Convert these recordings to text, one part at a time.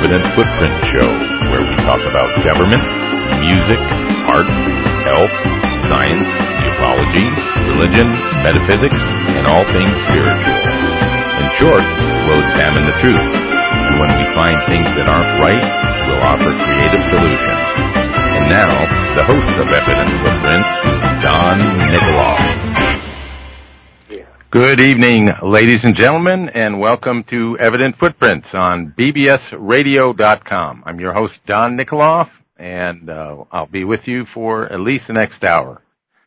Evident Footprint Show, where we talk about government, music, art, health, science, ufology, religion, metaphysics, and all things spiritual. In short, we'll examine the truth, and when we find things that aren't right, we'll offer creative solutions. And now, the host of Evident Footprints, Don Nikoloff. Good evening, ladies and gentlemen, and welcome to Evident Footprints on bbsradio.com. I'm your host, Don Nikoloff, and I'll be with you for at least the next hour.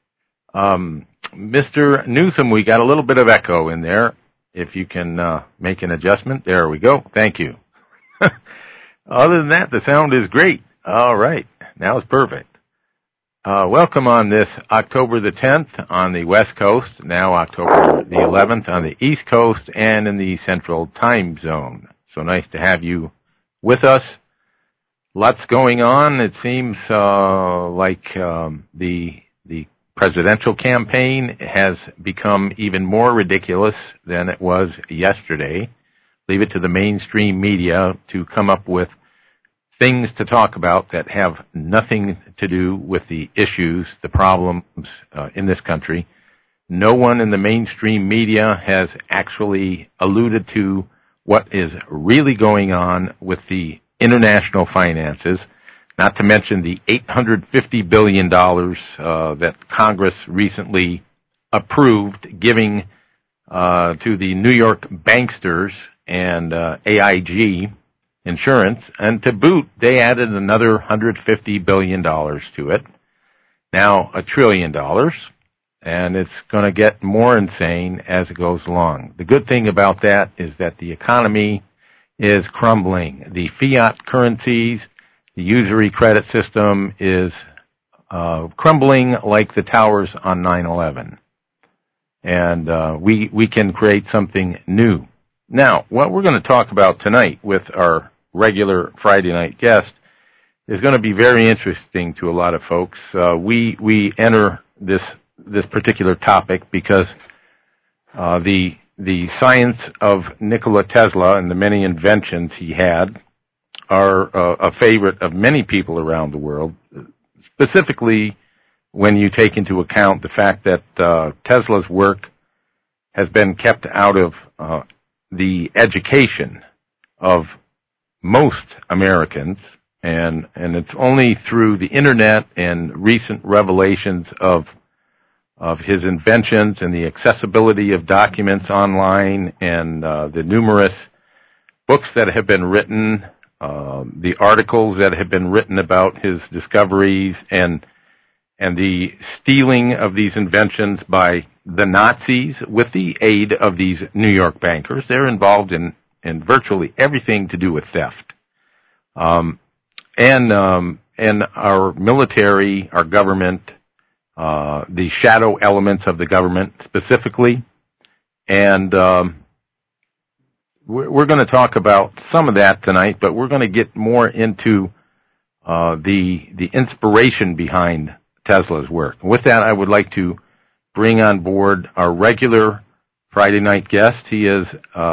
Mr. Newsom, we got a little bit of echo in there. If you can make an adjustment. There we go. Thank you. Other than that, the sound is great. All right. Now it's perfect. Welcome on this October the 10th on the West Coast, now October the 11th on the East Coast and in the Central Time Zone. So nice to have you with us. Lots going on. It seems like the presidential campaign has become even more ridiculous than it was yesterday. Leave it to the mainstream media to come up with things to talk about that have nothing to do with the issues, the problems in this country. No one in the mainstream media has actually alluded to what is really going on with the international finances, not to mention the $850 billion that Congress recently approved giving to the New York banksters and AIG Insurance, and to boot, they added another $150 billion to it. Now, $1 trillion, and it's going to get more insane as it goes along. The good thing about that is that the economy is crumbling. The fiat currencies, the usury credit system is crumbling like the towers on 9/11. And we can create something new. Now, what we're going to talk about tonight with our regular Friday night guest is going to be very interesting to a lot of folks. We enter this particular topic because the science of Nikola Tesla and the many inventions he had are a favorite of many people around the world, specifically when you take into account the fact that Tesla's work has been kept out of the education of most Americans, and it's only through the internet and recent revelations of his inventions and the accessibility of documents online and the numerous books that have been written, the articles that have been written about his discoveries and the stealing of these inventions by the Nazis with the aid of these New York bankers. They're involved in virtually everything to do with theft. And our military, our government, the shadow elements of the government specifically. And we're going to talk about some of that tonight, but we're going to get more into the inspiration behind Tesla's work. And with that, I would like to bring on board our regular Friday night guest. He is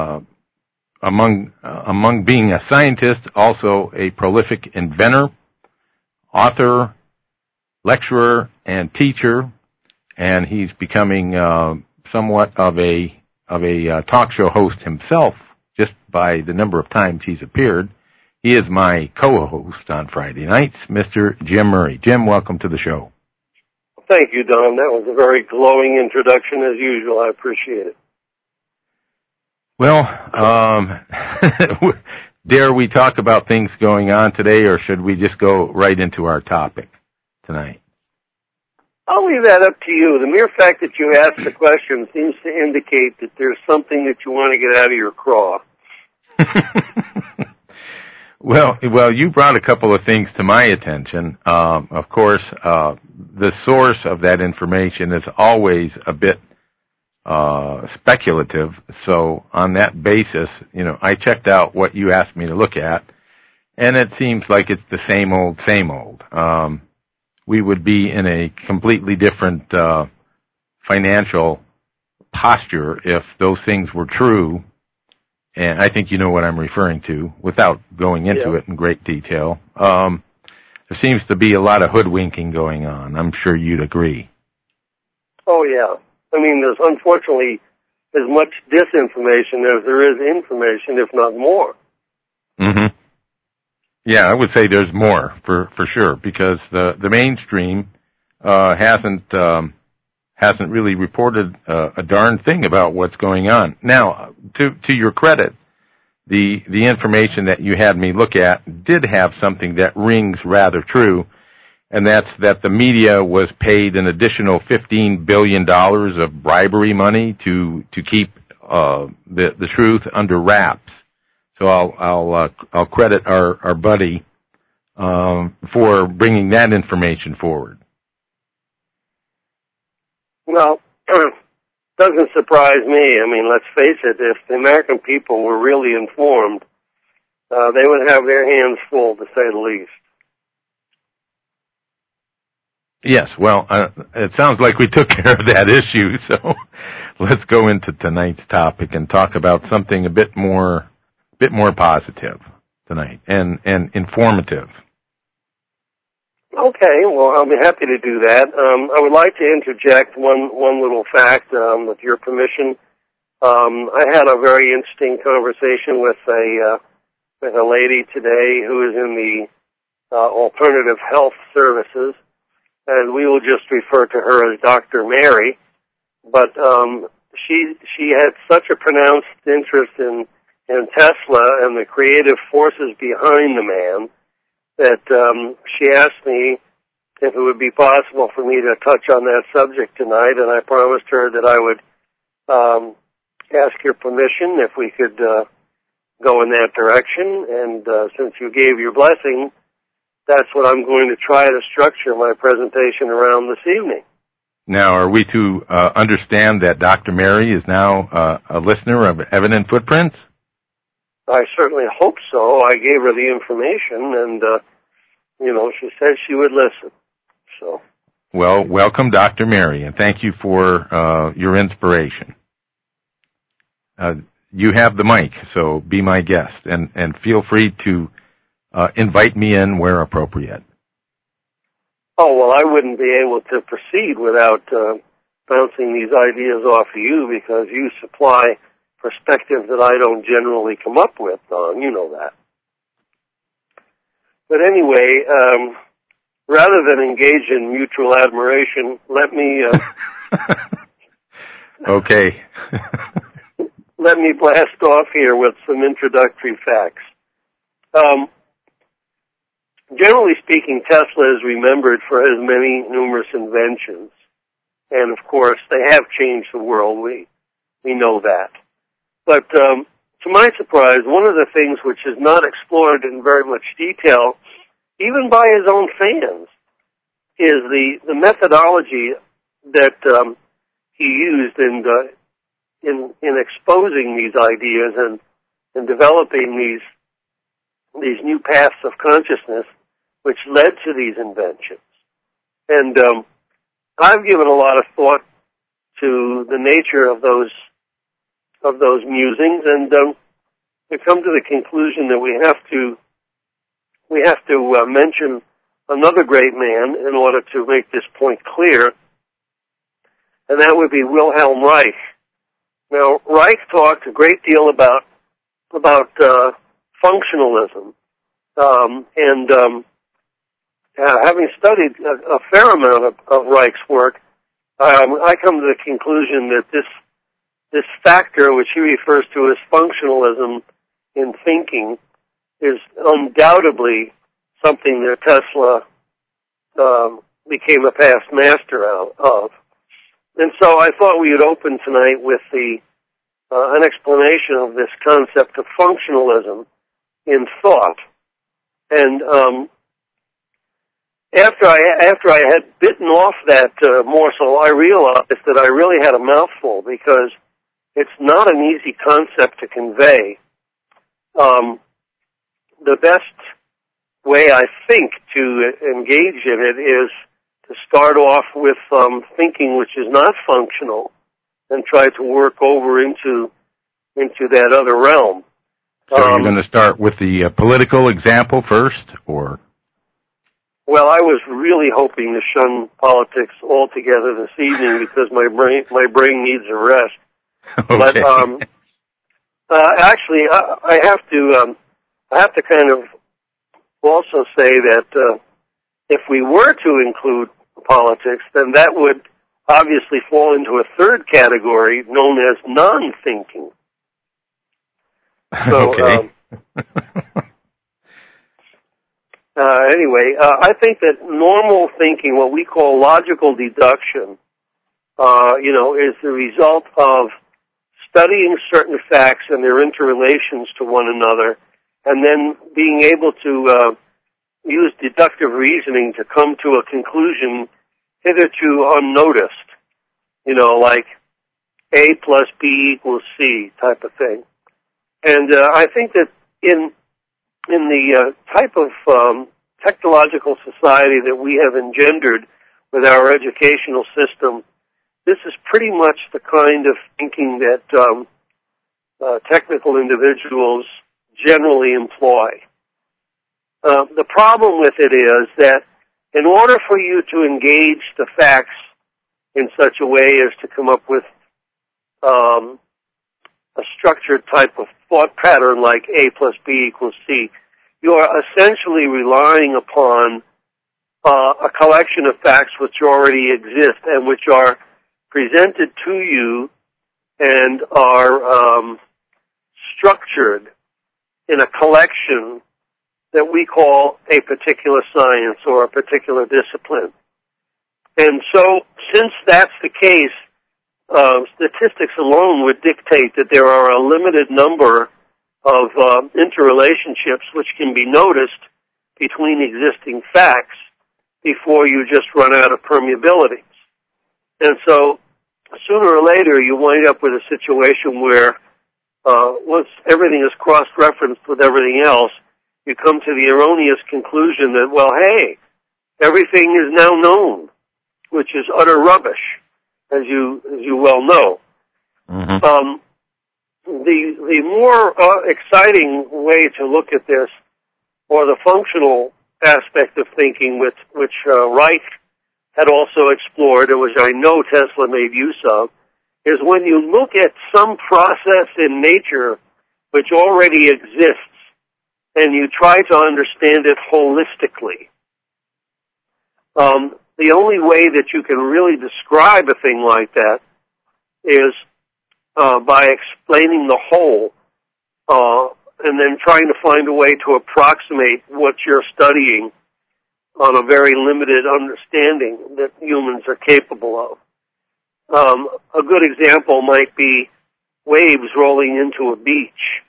among being a scientist, also a prolific inventor, author, lecturer, and teacher, and he's becoming somewhat of a talk show host himself just by the number of times he's appeared. He is my co-host on Friday nights, Mr. Jim Murray. Jim, welcome to the show. Thank you, Don. That was a very glowing introduction as usual. I appreciate it. Well, dare we talk about things going on today, or should we just go right into our topic tonight? I'll leave that up to you. The mere fact that you asked the question seems to indicate that there's something that you want to get out of your craw. Well, you brought a couple of things to my attention. Of course, the source of that information is always a bit speculative. So on that basis, I checked out what you asked me to look at, and it seems like it's the same old. We would be in a completely different financial posture if those things were true and I think you know what I'm referring to without going into it in great detail. There seems to be a lot of hoodwinking going on. I'm sure you'd agree. Oh, yeah. I mean, there's unfortunately as much disinformation as there is information, if not more. Mm-hmm. Yeah, I would say there's more for sure, because the mainstream hasn't really reported a darn thing about what's going on. Now, to your credit, the information that you had me look at did have something that rings rather true, and that's that the media was paid an additional $15 billion of bribery money to keep the truth under wraps. So I'll credit our buddy for bringing that information forward. Well, doesn't surprise me. I mean, let's face it, if the American people were really informed, they would have their hands full, to say the least. Yes, well, it sounds like we took care of that issue, so let's go into tonight's topic and talk about something a bit more positive tonight and informative. Okay, well, I'll be happy to do that. I would like to interject one little fact, with your permission. I had a very interesting conversation with a lady today who is in the alternative health services, and we will just refer to her as Dr. Mary. But she had such a pronounced interest in Tesla and the creative forces behind the man that she asked me if it would be possible for me to touch on that subject tonight, and I promised her that I would ask your permission if we could go in that direction. And since you gave your blessing, that's what I'm going to try to structure my presentation around this evening. Now, are we to understand that Dr. Mary is now a listener of Evident Footprints? I certainly hope so. I gave her the information, and, she said she would listen. So. Well, welcome, Dr. Mary, and thank you for your inspiration. You have the mic, so be my guest, and feel free to invite me in where appropriate. Oh, well, I wouldn't be able to proceed without bouncing these ideas off of you, because you supply perspective that I don't generally come up with, Don. You know that. But anyway, rather than engage in mutual admiration, let me... Okay. Let me blast off here with some introductory facts. Generally speaking, Tesla is remembered for his many numerous inventions. And, of course, they have changed the world. We know that. But to my surprise, one of the things which is not explored in very much detail, even by his own fans, is the methodology that he used in exposing these ideas and developing these new paths of consciousness which led to these inventions. And I've given a lot of thought to the nature of those musings, and we come to the conclusion that we have to mention another great man in order to make this point clear, and that would be Wilhelm Reich. Now, Reich talked a great deal about functionalism, and having studied a fair amount of Reich's work, I come to the conclusion that this factor, which he refers to as functionalism in thinking, is undoubtedly something that Tesla became a past master of. And so I thought we would open tonight with an explanation of this concept of functionalism in thought. And after I had bitten off that morsel, I realized that I really had a mouthful, because it's not an easy concept to convey. The best way, I think, to engage in it is to start off with thinking which is not functional and try to work over into that other realm. So you're going to start with the political example first, or? Well, I was really hoping to shun politics altogether this evening because my brain needs a rest. Okay. But actually, I have to kind of also say that if we were to include politics, then that would obviously fall into a third category known as non-thinking. So, okay. Anyway, I think that normal thinking, what we call logical deduction, is the result of studying certain facts and their interrelations to one another, and then being able to use deductive reasoning to come to a conclusion hitherto unnoticed, like A plus B equals C type of thing. And I think that in the type of technological society that we have engendered with our educational system, this is pretty much the kind of thinking that technical individuals generally employ. The problem with it is that in order for you to engage the facts in such a way as to come up with a structured type of thought pattern like A plus B equals C, you are essentially relying upon a collection of facts which already exist and which are presented to you and are structured in a collection that we call a particular science or a particular discipline. And so, since that's the case, statistics alone would dictate that there are a limited number of interrelationships which can be noticed between existing facts before you just run out of permeabilities. And so, sooner or later, you wind up with a situation where once everything is cross-referenced with everything else, you come to the erroneous conclusion that, well, hey, everything is now known, which is utter rubbish, as you well know. Mm-hmm. The more exciting way to look at this, or the functional aspect of thinking, which Reich had also explored, and which I know Tesla made use of, is when you look at some process in nature which already exists, and you try to understand it holistically. The only way that you can really describe a thing like that is by explaining the whole, and then trying to find a way to approximate what you're studying on a very limited understanding that humans are capable of. A good example might be waves rolling into a beach.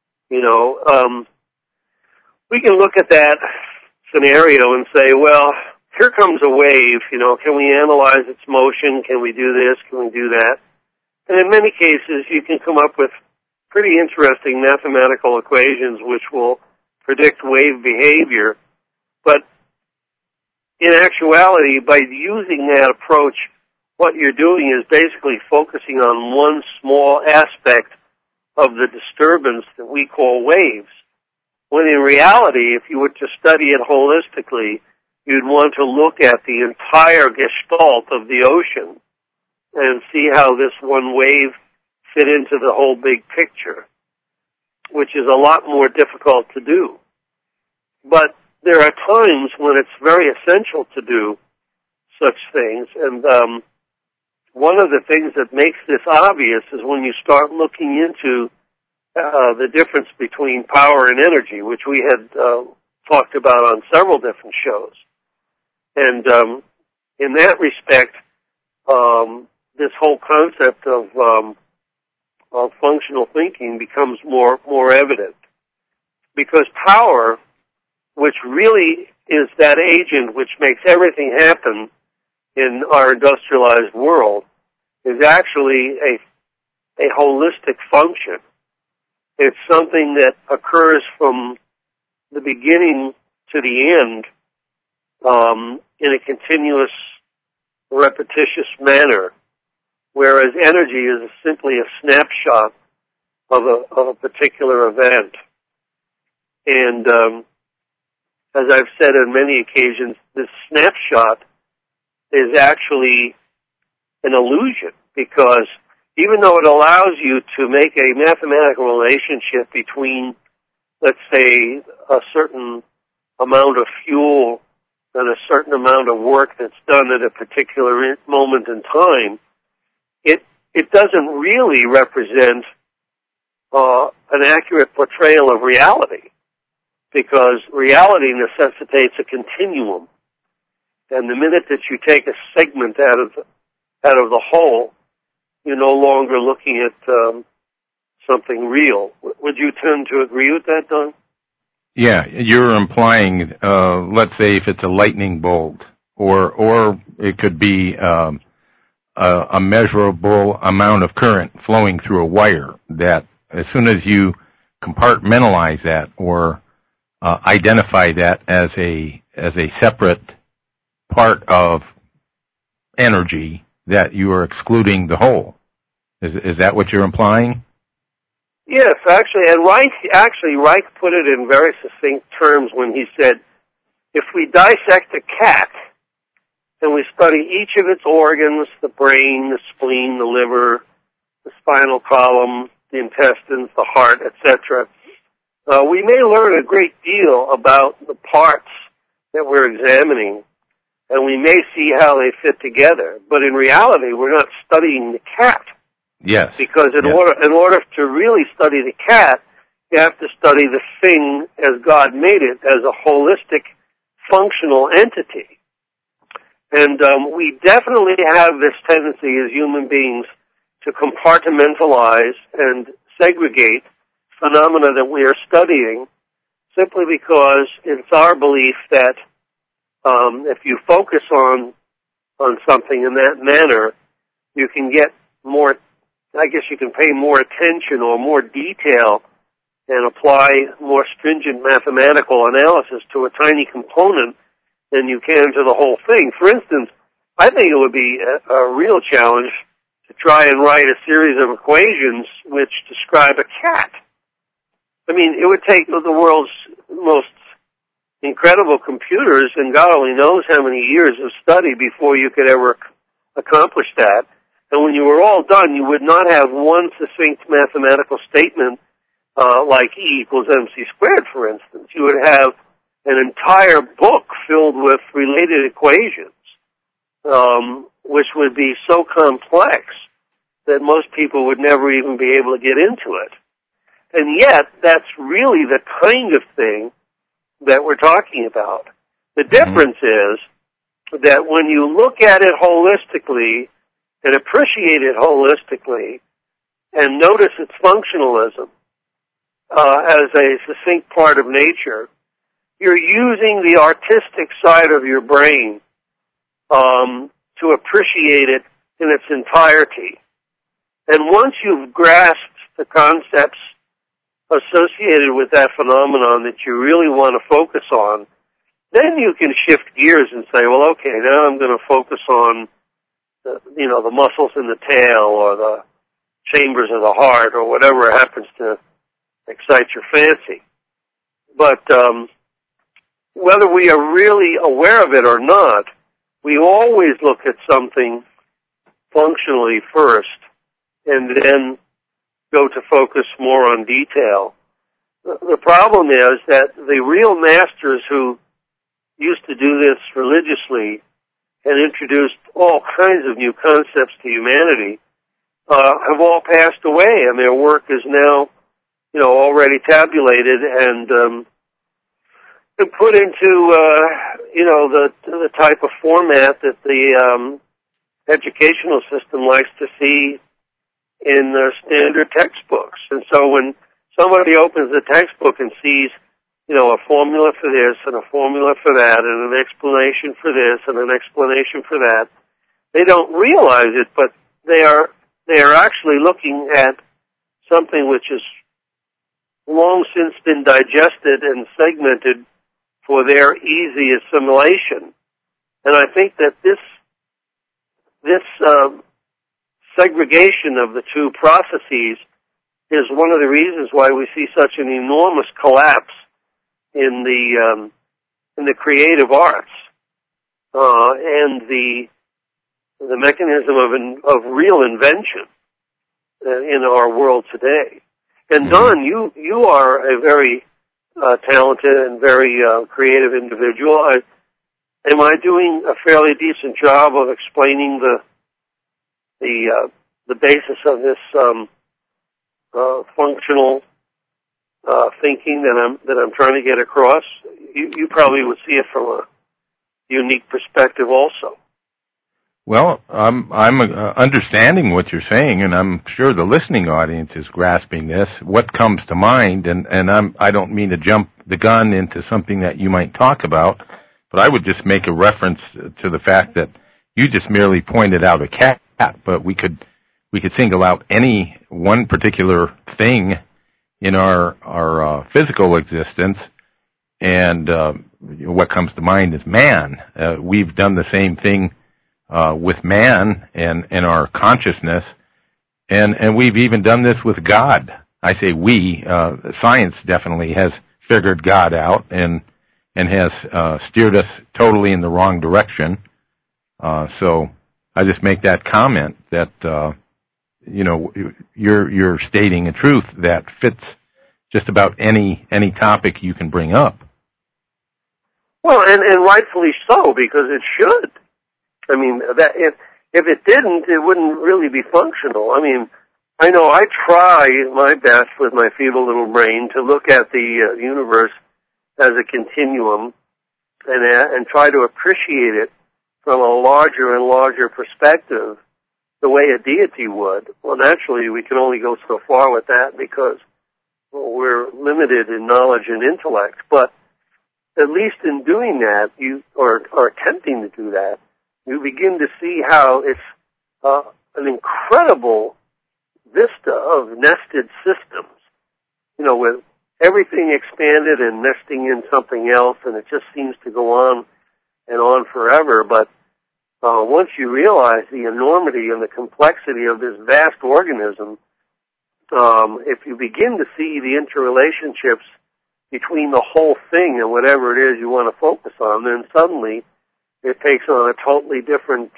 We can look at that scenario and say, well, here comes a wave, can we analyze its motion? Can we do this? Can we do that? And in many cases, you can come up with pretty interesting mathematical equations which will predict wave behavior. But in actuality, by using that approach, what you're doing is basically focusing on one small aspect of the disturbance that we call waves. When in reality, if you were to study it holistically, you'd want to look at the entire gestalt of the ocean and see how this one wave fit into the whole big picture, which is a lot more difficult to do. But there are times when it's very essential to do such things, and one of the things that makes this obvious is when you start looking into the difference between power and energy, which we had talked about on several different shows. And in that respect, this whole concept of functional thinking becomes more evident. Because power, which really is that agent which makes everything happen in our industrialized world, is actually a holistic function. It's something that occurs from the beginning to the end in a continuous, repetitious manner, whereas energy is simply a snapshot of a particular event. And as I've said on many occasions, this snapshot is actually an illusion, because even though it allows you to make a mathematical relationship between, let's say, a certain amount of fuel and a certain amount of work that's done at a particular moment in time, it doesn't really represent an accurate portrayal of reality, because reality necessitates a continuum. And the minute that you take a segment out of the whole, you're no longer looking at something real. Would you tend to agree with that, Don? Yeah, you're implying, let's say, if it's a lightning bolt, or it could be a measurable amount of current flowing through a wire, that as soon as you compartmentalize that or identify that as a separate part of energy, that you are excluding the whole. Is that what you're implying? Yes, actually, and Reich put it in very succinct terms when he said, if we dissect a cat and we study each of its organs, the brain, the spleen, the liver, the spinal column, the intestines, the heart, etc., we may learn a great deal about the parts that we're examining, and we may see how they fit together. But in reality, we're not studying the cat. Yes. Because in order to really study the cat, you have to study the thing as God made it, as a holistic, functional entity. And we definitely have this tendency as human beings to compartmentalize and segregate phenomena that we are studying, simply because it's our belief that if you focus on something in that manner, you can get more, I guess you can pay more attention or more detail and apply more stringent mathematical analysis to a tiny component than you can to the whole thing. For instance, I think it would be a real challenge to try and write a series of equations which describe a cat. I mean, it would take the world's most incredible computers, and God only knows how many years of study before you could ever accomplish that. And when you were all done, you would not have one succinct mathematical statement like E equals MC squared, for instance. You would have an entire book filled with related equations, which would be so complex that most people would never even be able to get into it. And yet, that's really the kind of thing that we're talking about. The difference is that when you look at it holistically and appreciate it holistically and notice its functionalism as a succinct part of nature, you're using the artistic side of your brain to appreciate it in its entirety. And once you've grasped the concepts associated with that phenomenon that you really want to focus on, then you can shift gears and say, well, okay, now I'm going to focus on the muscles in the tail or the chambers of the heart or whatever happens to excite your fancy. But whether we are really aware of it or not, we always look at something functionally first and then go to focus more on detail. The problem is that the real masters who used to do this religiously and introduced all kinds of new concepts to humanity have all passed away, and their work is now, already tabulated and put into, the type of format that the educational system likes to see in the standard textbooks. And so when somebody opens the textbook and sees, a formula for this and a formula for that and an explanation for this and an explanation for that, they don't realize it, but they are actually looking at something which has long since been digested and segmented for their easy assimilation. And I think that this segregation of the two processes is one of the reasons why we see such an enormous collapse in the creative arts and the mechanism of real invention in our world today. And Don, you are a very talented and very creative individual. Am I doing a fairly decent job of explaining the basis of this functional thinking that I'm trying to get across? You probably would see it from a unique perspective also. Well, I'm understanding what you're saying, and I'm sure the listening audience is grasping this. What comes to mind, and I don't mean to jump the gun into something that you might talk about, but I would just make a reference to the fact that you just merely pointed out a cat, but we could single out any one particular thing in our physical existence, and what comes to mind is man. We've done the same thing with man and our consciousness, and we've even done this with God. I say we. Science definitely has figured God out and has steered us totally in the wrong direction. So I just make that comment that you're stating a truth that fits just about any topic you can bring up. Well, and rightfully so, because it should. I mean, that if it didn't, it wouldn't really be functional. I mean, I know I try my best with my feeble little brain to look at the universe as a continuum and try to appreciate it from a larger and larger perspective, the way a deity would. Well, naturally, we can only go so far with that because we're limited in knowledge and intellect. But at least in doing that, or attempting to do that, you begin to see how it's an incredible vista of nested systems, with everything expanded and nesting in something else, and it just seems to go on and on forever. But once you realize the enormity and the complexity of this vast organism, if you begin to see the interrelationships between the whole thing and whatever it is you want to focus on, then suddenly it takes on a totally different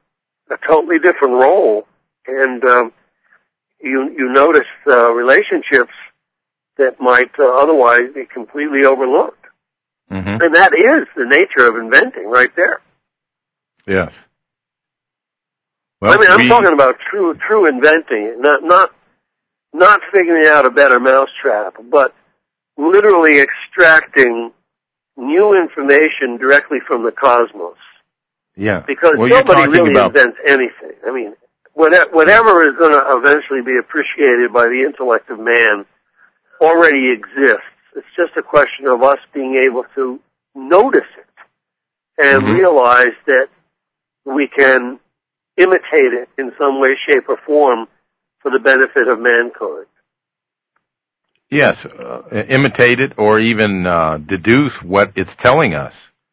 role, and you notice relationships that might otherwise be completely overlooked. Mm-hmm. And that is the nature of inventing, right there. Yes. Well, I'm talking about true inventing, not figuring out a better mousetrap, but literally extracting new information directly from the cosmos. Yeah. Because nobody really invents anything. I mean, whatever is going to eventually be appreciated by the intellect of man already exists. It's just a question of us being able to notice it and realize that we can imitate it in some way, shape, or form for the benefit of mankind. Yes, imitate it or even deduce what it's telling us.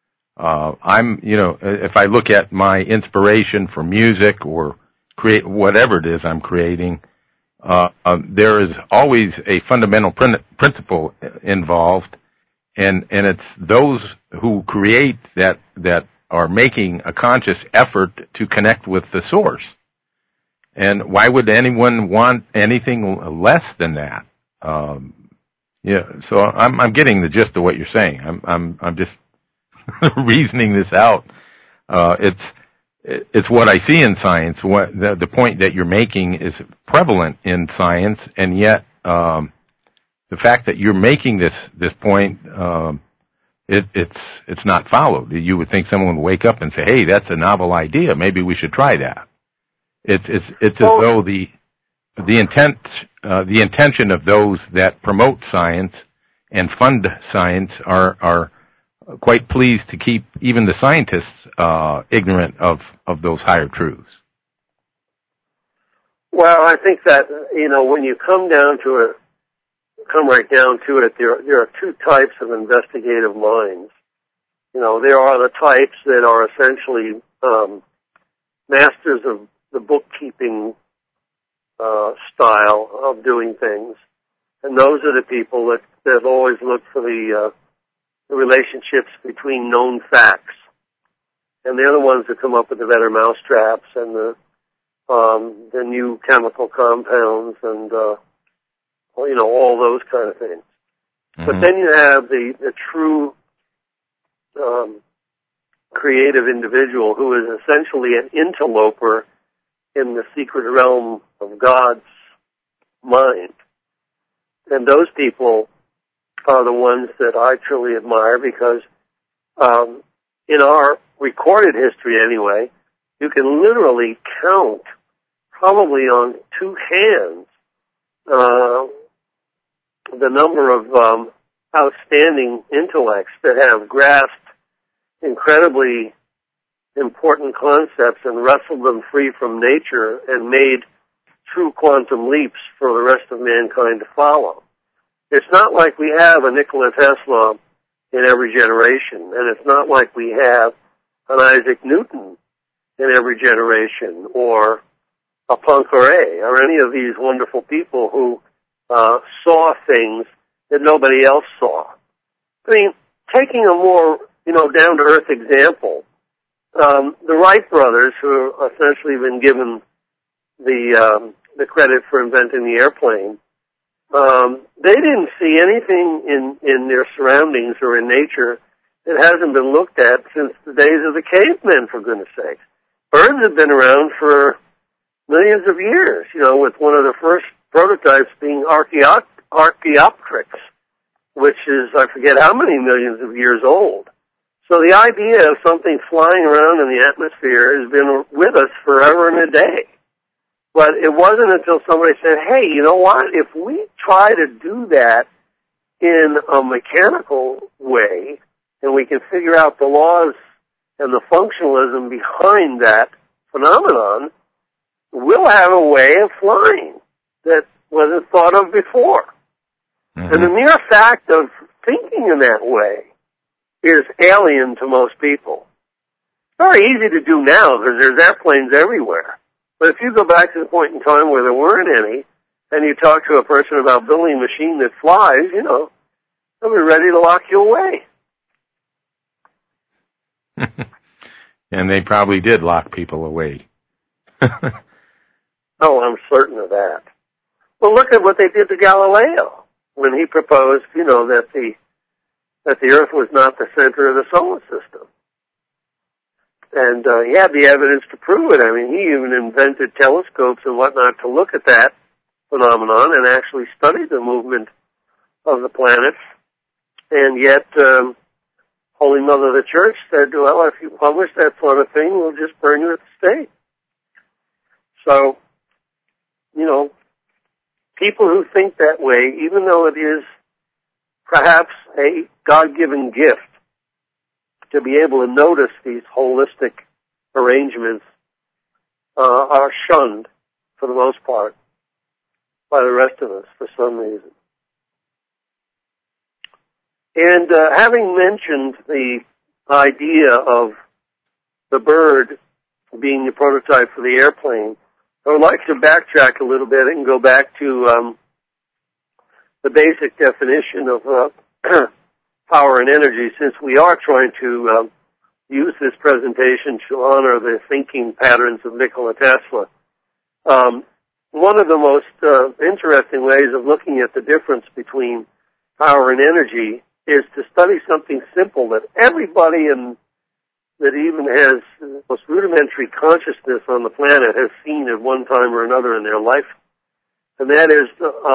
If I look at my inspiration for music or create whatever it is I'm creating, there is always a fundamental principle involved, and it's those who create that are making a conscious effort to connect with the source. And why would anyone want anything less than that? So I'm getting the gist of what you're saying. I'm just reasoning this out. It's what I see in science. What the point that you're making is prevalent in science, and yet the fact that you're making this point, it's not followed. You would think someone would wake up and say, "Hey, that's a novel idea. Maybe we should try that." It's as though the intention of those that promote science and fund science are quite pleased to keep even the scientists ignorant of those higher truths. Well, I think that when you come right down to it, there are two types of investigative minds. There are the types that are essentially masters of the bookkeeping style of doing things, and those are the people that always look for the the relationships between known facts. And they're the ones that come up with the better mousetraps and the new chemical compounds and, all those kind of things. Mm-hmm. But then you have the true creative individual who is essentially an interloper in the secret realm of God's mind. And those people are the ones that I truly admire because in our recorded history anyway, you can literally count probably on two hands the number of outstanding intellects that have grasped incredibly important concepts and wrestled them free from nature and made true quantum leaps for the rest of mankind to follow. It's not like we have a Nikola Tesla in every generation, and it's not like we have an Isaac Newton in every generation, or a Poincaré, or any of these wonderful people who saw things that nobody else saw. I mean, taking a more, down-to-earth example, the Wright brothers, who have essentially been given the credit for inventing the airplane, they didn't see anything in their surroundings or in nature that hasn't been looked at since the days of the cavemen, for goodness sake. Birds have been around for millions of years, with one of the first prototypes being Archaeopteryx, which is, I forget how many millions of years old. So the idea of something flying around in the atmosphere has been with us forever and a day. But it wasn't until somebody said, hey, you know what? If we try to do that in a mechanical way, and we can figure out the laws and the functionalism behind that phenomenon, we'll have a way of flying that wasn't thought of before. Mm-hmm. And the mere fact of thinking in that way is alien to most people. It's very easy to do now because there's airplanes everywhere. But if you go back to the point in time where there weren't any, and you talk to a person about building a machine that flies, they'll be ready to lock you away. And they probably did lock people away. Oh, I'm certain of that. Well, look at what they did to Galileo when he proposed, that the Earth was not the center of the solar system. And he had the evidence to prove it. I mean, he even invented telescopes and whatnot to look at that phenomenon and actually study the movement of the planets. And yet, Holy Mother of the Church said, well, if you publish that sort of thing, we'll just burn you at the stake. So, people who think that way, even though it is perhaps a God-given gift to be able to notice these holistic arrangements, are shunned, for the most part, by the rest of us for some reason. And having mentioned the idea of the bird being the prototype for the airplane, I would like to backtrack a little bit and go back to the basic definition of power and energy, since we are trying to use this presentation to honor the thinking patterns of Nikola Tesla. One of the most interesting ways of looking at the difference between power and energy is to study something simple that everybody that even has the most rudimentary consciousness on the planet has seen at one time or another in their life, and that is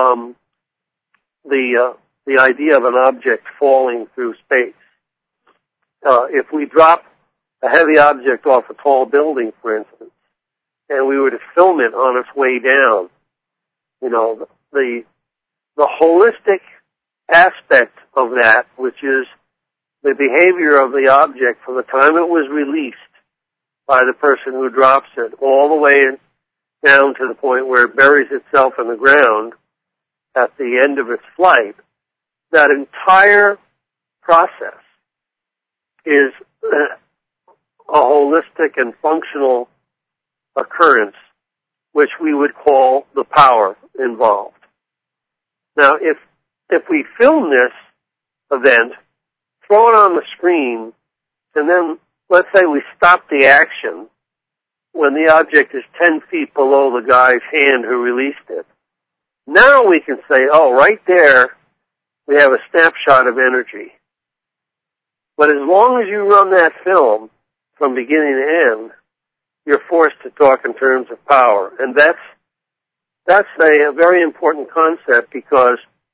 the idea of an object falling through space. If we drop a heavy object off a tall building, for instance, and we were to film it on its way down, the holistic aspect of that, which is the behavior of the object from the time it was released by the person who drops it all the way down to the point where it buries itself in the ground at the end of its flight, that entire process is a holistic and functional occurrence, which we would call the power involved. Now, if we film this event throw it on the screen, and then let's say we stop the action when the object is 10 feet below the guy's hand who released it. Now we can say, oh, right there, we have a snapshot of energy. But as long as you run that film from beginning to end, you're forced to talk in terms of power. And that's a very important concept because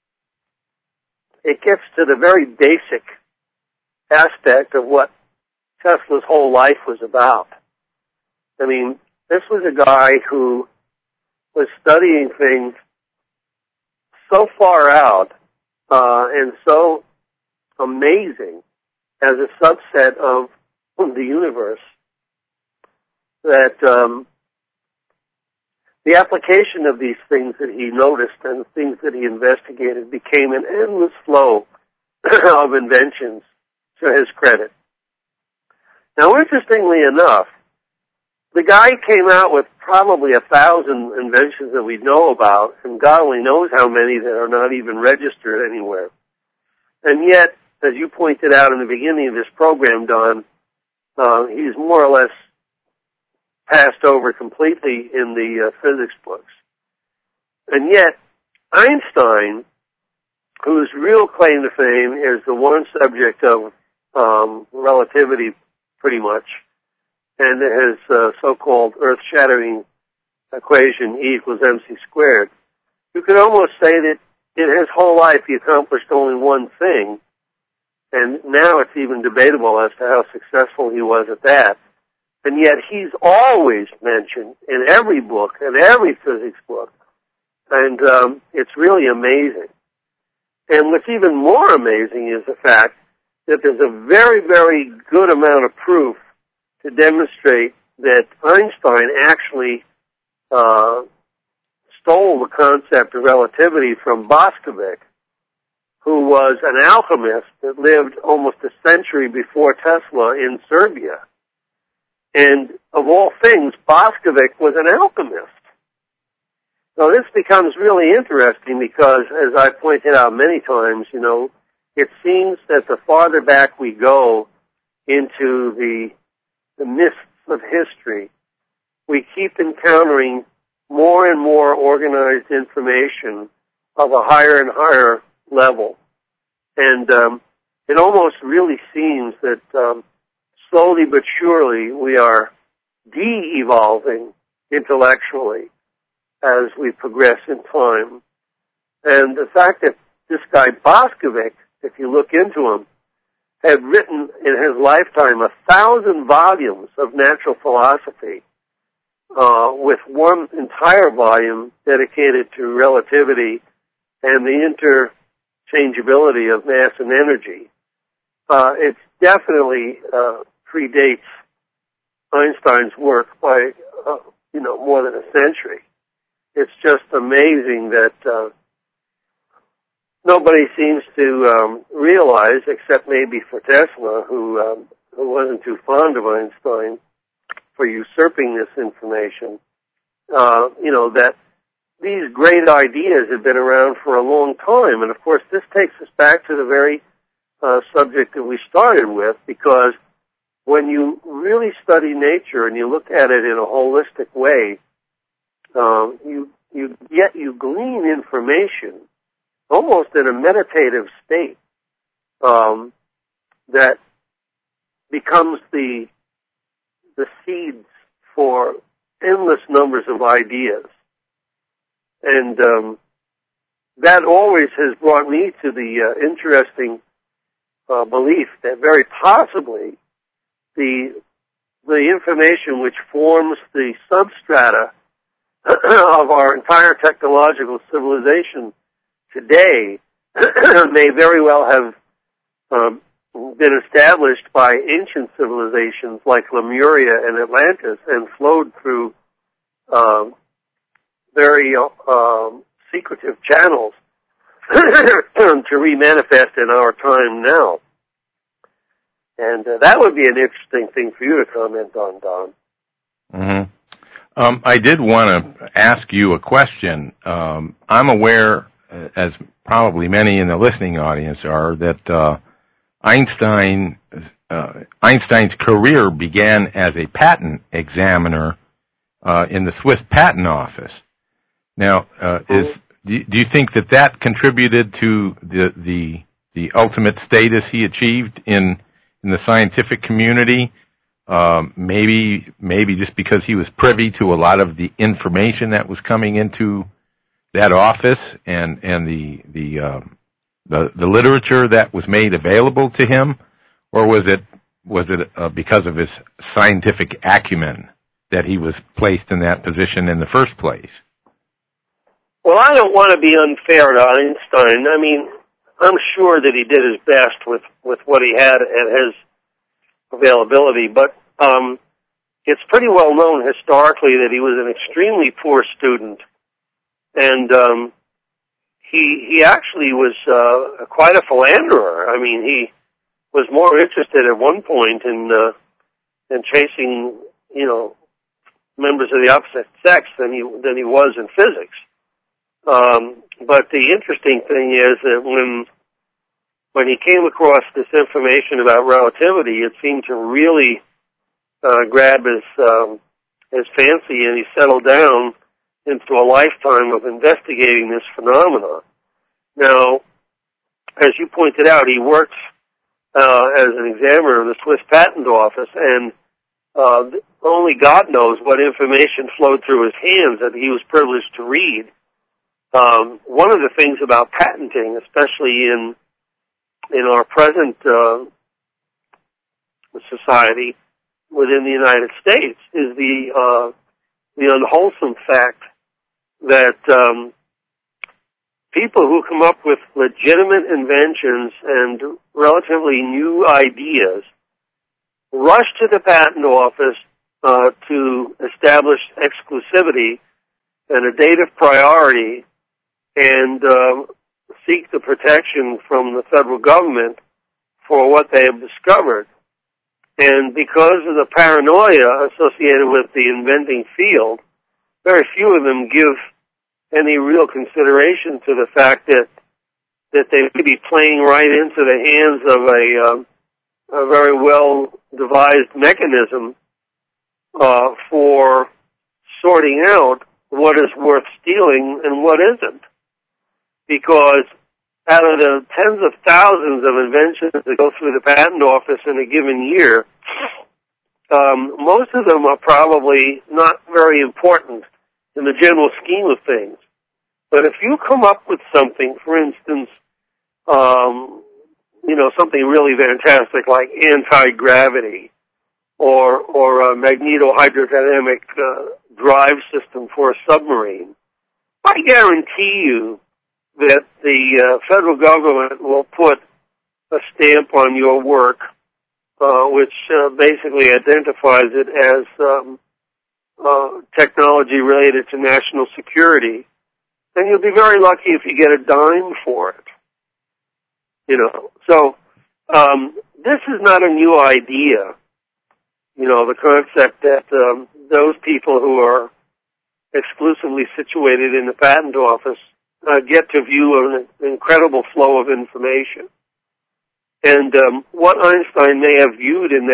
it gets to the very basic aspect of what Tesla's whole life was about. I mean, this was a guy who was studying things so far out and so amazing as a subset of the universe that the application of these things that he noticed and the things that he investigated became an endless flow of inventions to his credit. Now, interestingly enough, the guy came out with probably 1,000 inventions that we know about, and God only knows how many that are not even registered anywhere. And yet, as you pointed out in the beginning of this program, Don, he's more or less passed over completely in the physics books. And yet, Einstein, whose real claim to fame is the one subject of relativity, pretty much, and his so-called earth-shattering equation, E equals mc squared, you could almost say that in his whole life he accomplished only one thing, and now it's even debatable as to how successful he was at that. And yet he's always mentioned in every book, in every physics book. And it's really amazing. And what's even more amazing is the fact that there's a very, very good amount of proof to demonstrate that Einstein actually stole the concept of relativity from Boskovich, who was an alchemist that lived almost a century before Tesla in Serbia. And of all things, Boskovich was an alchemist. So this becomes really interesting because, as I pointed out many times, it seems that the farther back we go into the mists of history, we keep encountering more and more organized information of a higher and higher level. And it almost really seems that slowly but surely we are de-evolving intellectually as we progress in time. And the fact that this guy Boskovich, if you look into him, had written in his lifetime 1,000 volumes of natural philosophy, with one entire volume dedicated to relativity and the interchangeability of mass and energy. It definitely predates Einstein's work by, more than a century. It's just amazing that nobody seems to realize, except maybe for Tesla, who wasn't too fond of Einstein for usurping this information, that these great ideas have been around for a long time. And, of course, this takes us back to the very subject that we started with, because when you really study nature and you look at it in a holistic way, you glean information almost in a meditative state that becomes the seeds for endless numbers of ideas. And that always has brought me to the interesting belief that very possibly the information which forms the substrata of our entire technological civilization today may very well have been established by ancient civilizations like Lemuria and Atlantis and flowed through very secretive channels to remanifest in our time now. And that would be an interesting thing for you to comment on, Don. Mm-hmm. I did want to ask you a question. I'm aware, as probably many in the listening audience are, that Einstein's career began as a patent examiner in the Swiss Patent Office. Now, do you think that contributed to the ultimate status he achieved in the scientific community? Maybe just because he was privy to a lot of the information that was coming into that office and the literature that was made available to him, or was it because of his scientific acumen that he was placed in that position in the first place? Well, I don't want to be unfair to Einstein. I mean, I'm sure that he did his best with what he had at his availability, but it's pretty well known historically that he was an extremely poor student, and he actually was quite a philanderer. I mean, he was more interested at one point in chasing, members of the opposite sex than he was in physics. But the interesting thing is that when he came across this information about relativity, it seemed to really grab his fancy, and he settled down into a lifetime of investigating this phenomenon. Now, as you pointed out, he worked as an examiner in the Swiss Patent Office, and only God knows what information flowed through his hands that he was privileged to read. One of the things about patenting, especially in our present society within the United States, is the unwholesome fact that people who come up with legitimate inventions and relatively new ideas rush to the patent office to establish exclusivity and a date of priority, and seek the protection from the federal government for what they have discovered. And because of the paranoia associated with the inventing field, very few of them give any real consideration to the fact that they may be playing right into the hands of a very well-devised mechanism for sorting out what is worth stealing and what isn't. Because out of the tens of thousands of inventions that go through the patent office in a given year, most of them are probably not very important in the general scheme of things. But if you come up with something, for instance, something really fantastic like anti-gravity or a magnetohydrodynamic drive system for a submarine, I guarantee you that the federal government will put a stamp on your work, which basically identifies it as technology related to national security, and you'll be very lucky if you get a dime for it. So this is not a new idea. The concept that those people who are exclusively situated in the patent office get to view an incredible flow of information. And what Einstein may have viewed in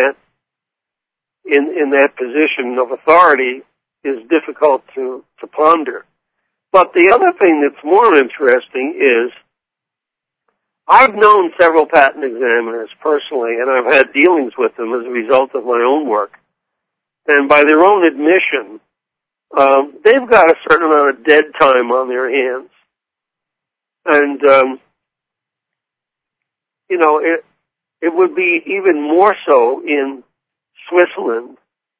that position of authority is difficult to ponder. But the other thing that's more interesting is I've known several patent examiners personally, and I've had dealings with them as a result of my own work. And by their own admission, they've got a certain amount of dead time on their hands. And, it would be even more so in Switzerland,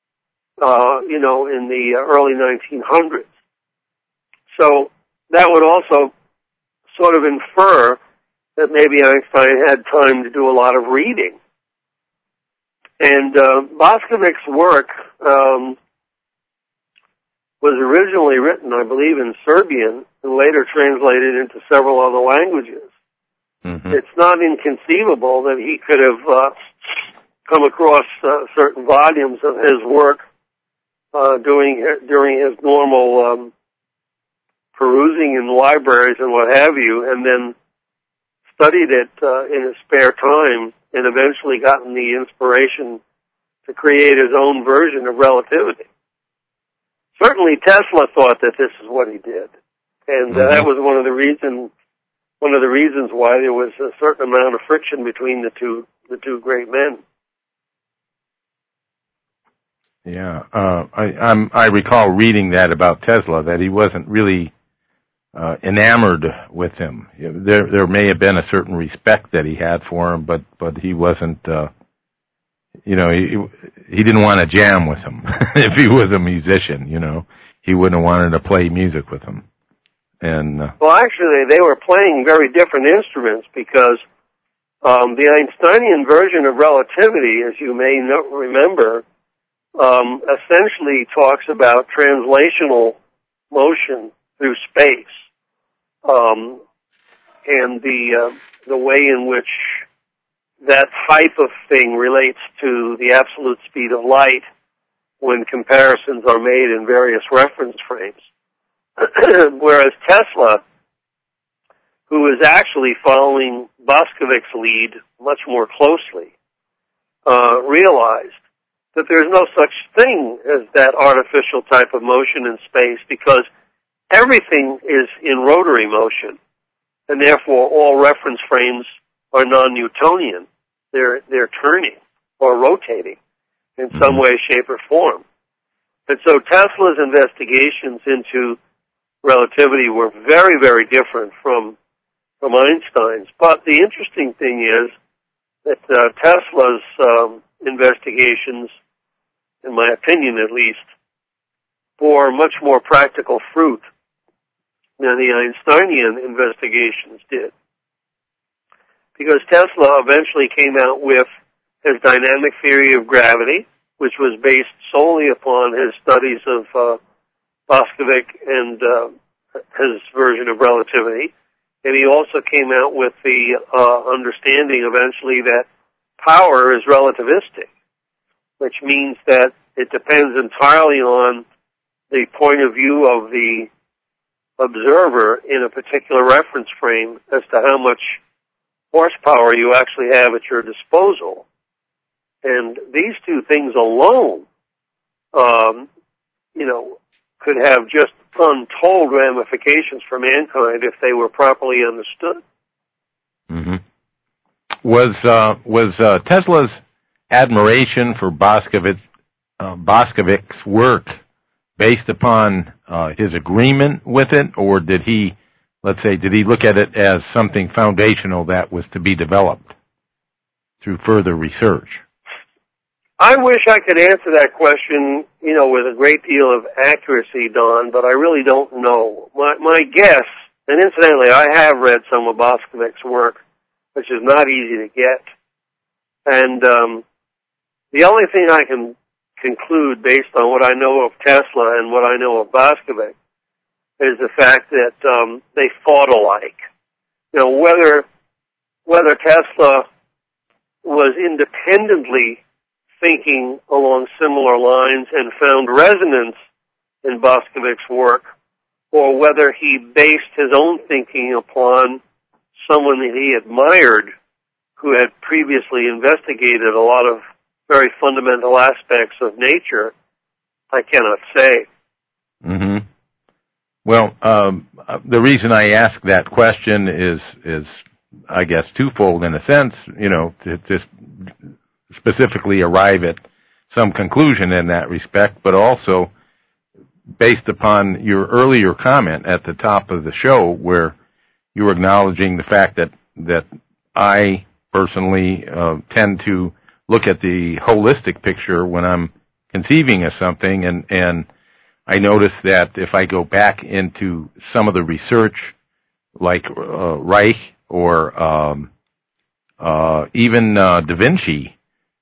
in the early 1900s. So that would also sort of infer that maybe Einstein had time to do a lot of reading. And Boscovic's work was originally written, I believe, in Serbian and later translated into several other languages. Mm-hmm. It's not inconceivable that he could have come across certain volumes of his work during his normal perusing in libraries and what have you, and then studied it in his spare time and eventually gotten the inspiration to create his own version of relativity. Certainly Tesla thought that this is what he did. And that was one of the reasons why there was a certain amount of friction between the two great men. Yeah, I recall reading that about Tesla, that he wasn't really enamored with him. There may have been a certain respect that he had for him, but he wasn't. He didn't want to jam with him. If he was a musician, he wouldn't have wanted to play music with him. And well, actually, they were playing very different instruments, because the Einsteinian version of relativity, as you may remember, essentially talks about translational motion through space, and the way in which that type of thing relates to the absolute speed of light when comparisons are made in various reference frames. Whereas Tesla, who is actually following Boscovich's lead much more closely, realized that there's no such thing as that artificial type of motion in space, because everything is in rotary motion, and therefore all reference frames are non-Newtonian. They're turning or rotating in some way, shape, or form. And so Tesla's investigations into relativity were very, very different from Einstein's. But the interesting thing is that Tesla's investigations, in my opinion at least, bore much more practical fruit than the Einsteinian investigations did. Because Tesla eventually came out with his dynamic theory of gravity, which was based solely upon his studies of Boscovich and his version of relativity. And he also came out with the understanding eventually that power is relativistic, which means that it depends entirely on the point of view of the observer in a particular reference frame as to how much horsepower you actually have at your disposal. And these two things alone, could have just untold ramifications for mankind if they were properly understood. Mm-hmm. Was Tesla's admiration for Boscovich's work based upon his agreement with it, or did he look at it as something foundational that was to be developed through further research? I wish I could answer that question, with a great deal of accuracy, Don, but I really don't know. My guess, and incidentally, I have read some of Boscovich's work, which is not easy to get. And the only thing I can conclude based on what I know of Tesla and what I know of Boscovich is the fact that they thought alike. Whether Tesla was independently thinking along similar lines and found resonance in Boscovich's work, or whether he based his own thinking upon someone that he admired who had previously investigated a lot of very fundamental aspects of nature, I cannot say. Mm-hmm. Well, the reason I ask that question is I guess twofold in a sense, to just specifically arrive at some conclusion in that respect, but also based upon your earlier comment at the top of the show where you were acknowledging the fact that I personally tend to look at the holistic picture when I'm conceiving of something, and I notice that if I go back into some of the research like Reich or even Da Vinci,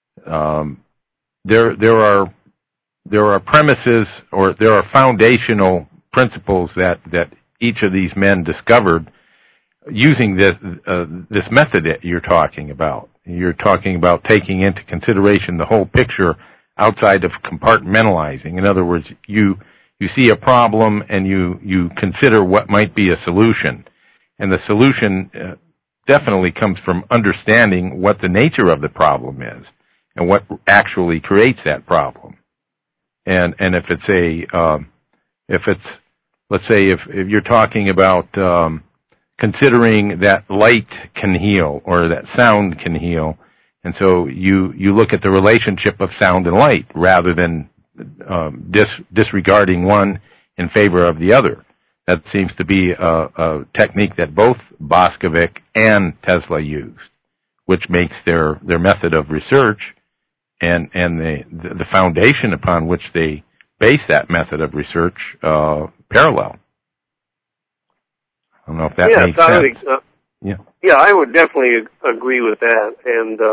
there are premises, or there are foundational principles that each of these men discovered using this method that you're talking about. You're talking about taking into consideration the whole picture outside of compartmentalizing. In other words, you see a problem and you consider what might be a solution, and the solution definitely comes from understanding what the nature of the problem is and what actually creates that problem. And if it's let's say if you're talking about considering that light can heal or that sound can heal, and so you look at the relationship of sound and light rather than disregarding one in favor of the other. That seems to be a technique that both Boskovich and Tesla used, which makes their method of research and the foundation upon which they base that method of research parallel. I don't know if that makes sense. Yeah, I would definitely agree with that, and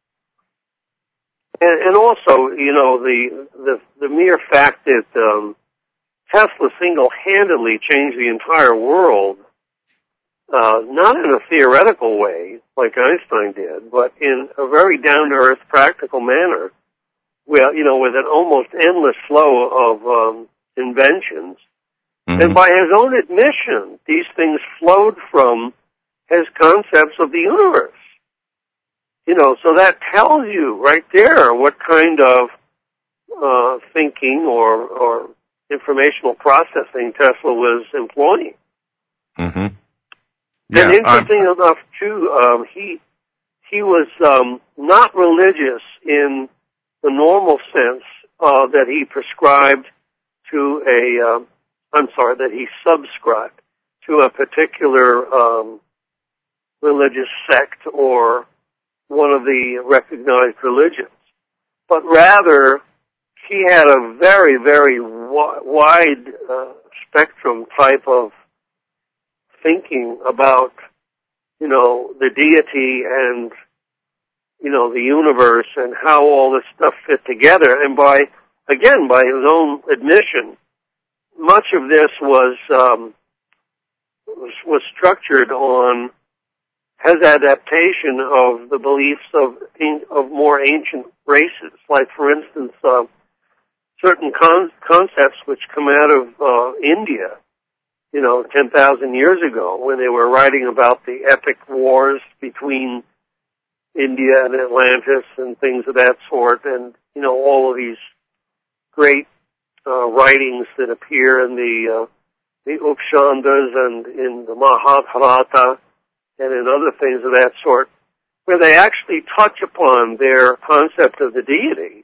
also, you know, the mere fact that Tesla single-handedly changed the entire world, not in a theoretical way like Einstein did, but in a very down-to-earth, practical manner, well, you know, with an almost endless flow of inventions. Mm-hmm. And by his own admission, these things flowed from his concepts of the universe. You know, so that tells you right there what kind of thinking or informational processing Tesla was employing. Mm-hmm. Yeah, and interesting enough, too, he was not religious in the normal sense that he prescribed to that he subscribed to a particular religious sect or one of the recognized religions, but rather he had a very, very wide spectrum type of thinking about, you know, the deity and, you know, the universe and how all this stuff fit together. And by his own admission, much of this was structured on his adaptation of the beliefs of more ancient races, like, for instance, certain concepts which come out of India, you know, 10,000 years ago, when they were writing about the epic wars between India and Atlantis and things of that sort, and, you know, all of these great writings that appear in the Upanishads and in the Mahabharata and in other things of that sort, where they actually touch upon their concept of the deity,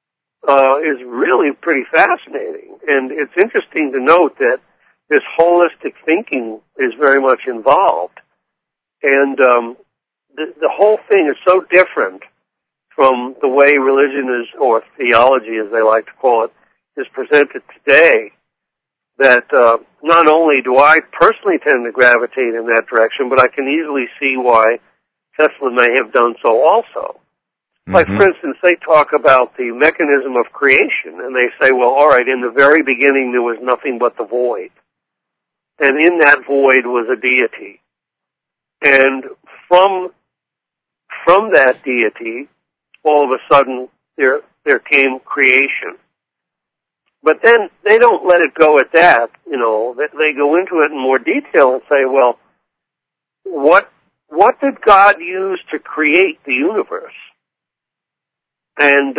is really pretty fascinating. And it's interesting to note that this holistic thinking is very much involved. And the whole thing is so different from the way religion is, or theology as they like to call it, is presented today, that not only do I personally tend to gravitate in that direction, but I can easily see why Tesla may have done so also. Mm-hmm. Like, for instance, they talk about the mechanism of creation, and they say, well, all right, in the very beginning there was nothing but the void. And in that void was a deity. And from that deity, all of a sudden, there came creation. But then they don't let it go at that, you know. They go into it in more detail and say, well, what did God use to create the universe? And,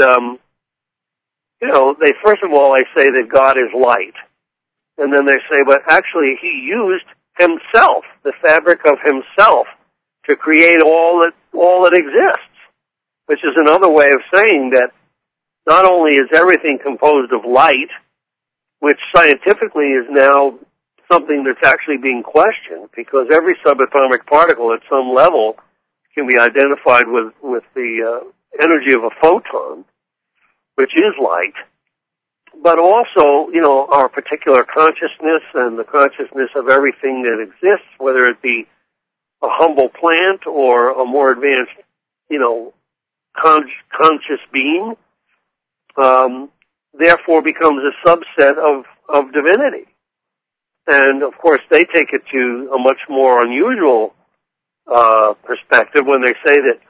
you know, first of all, they say that God is light. And then they say, but actually he used himself, the fabric of himself, to create all that exists, which is another way of saying that not only is everything composed of light, which scientifically is now something that's actually being questioned, because every subatomic particle at some level can be identified with the energy of a photon, which is light, but also, you know, our particular consciousness and the consciousness of everything that exists, whether it be a humble plant or a more advanced, you know, conscious being, therefore becomes a subset of divinity. And, of course, they take it to a much more unusual perspective when they say that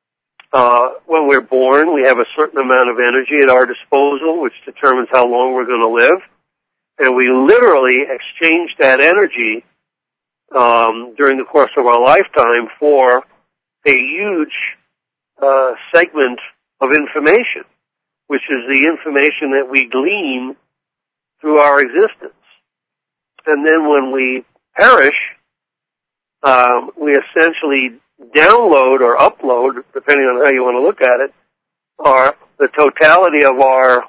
when we're born, we have a certain amount of energy at our disposal, which determines how long we're going to live. And we literally exchange that energy during the course of our lifetime for a huge segment of information, which is the information that we glean through our existence. And then when we perish, we essentially download or upload, depending on how you want to look at it, the totality of our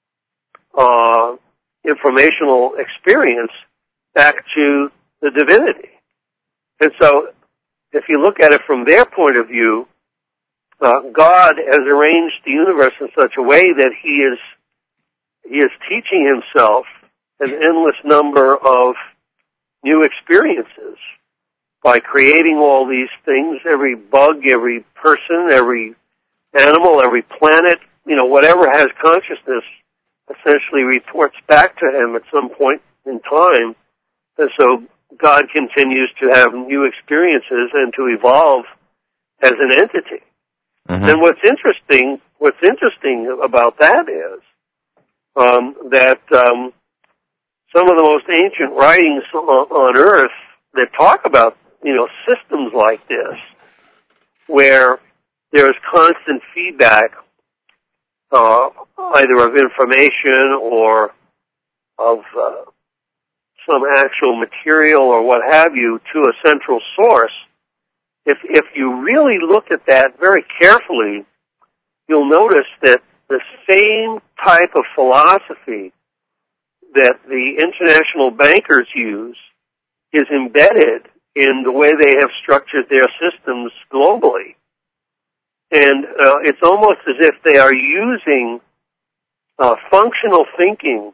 informational experience back to the divinity. And so, if you look at it from their point of view, God has arranged the universe in such a way that He is teaching Himself an endless number of new experiences by creating all these things, every bug, every person, every animal, every planet, whatever has consciousness essentially reports back to Him at some point in time. And so God continues to have new experiences and to evolve as an entity. Mm-hmm. And what's interesting about that is that some of the most ancient writings on Earth that talk about systems like this, where there is constant feedback, either of information or of some actual material or what have you, to a central source. If you really look at that very carefully, you'll notice that the same type of philosophy that the international bankers use is embedded in the way they have structured their systems globally. And it's almost as if they are using functional thinking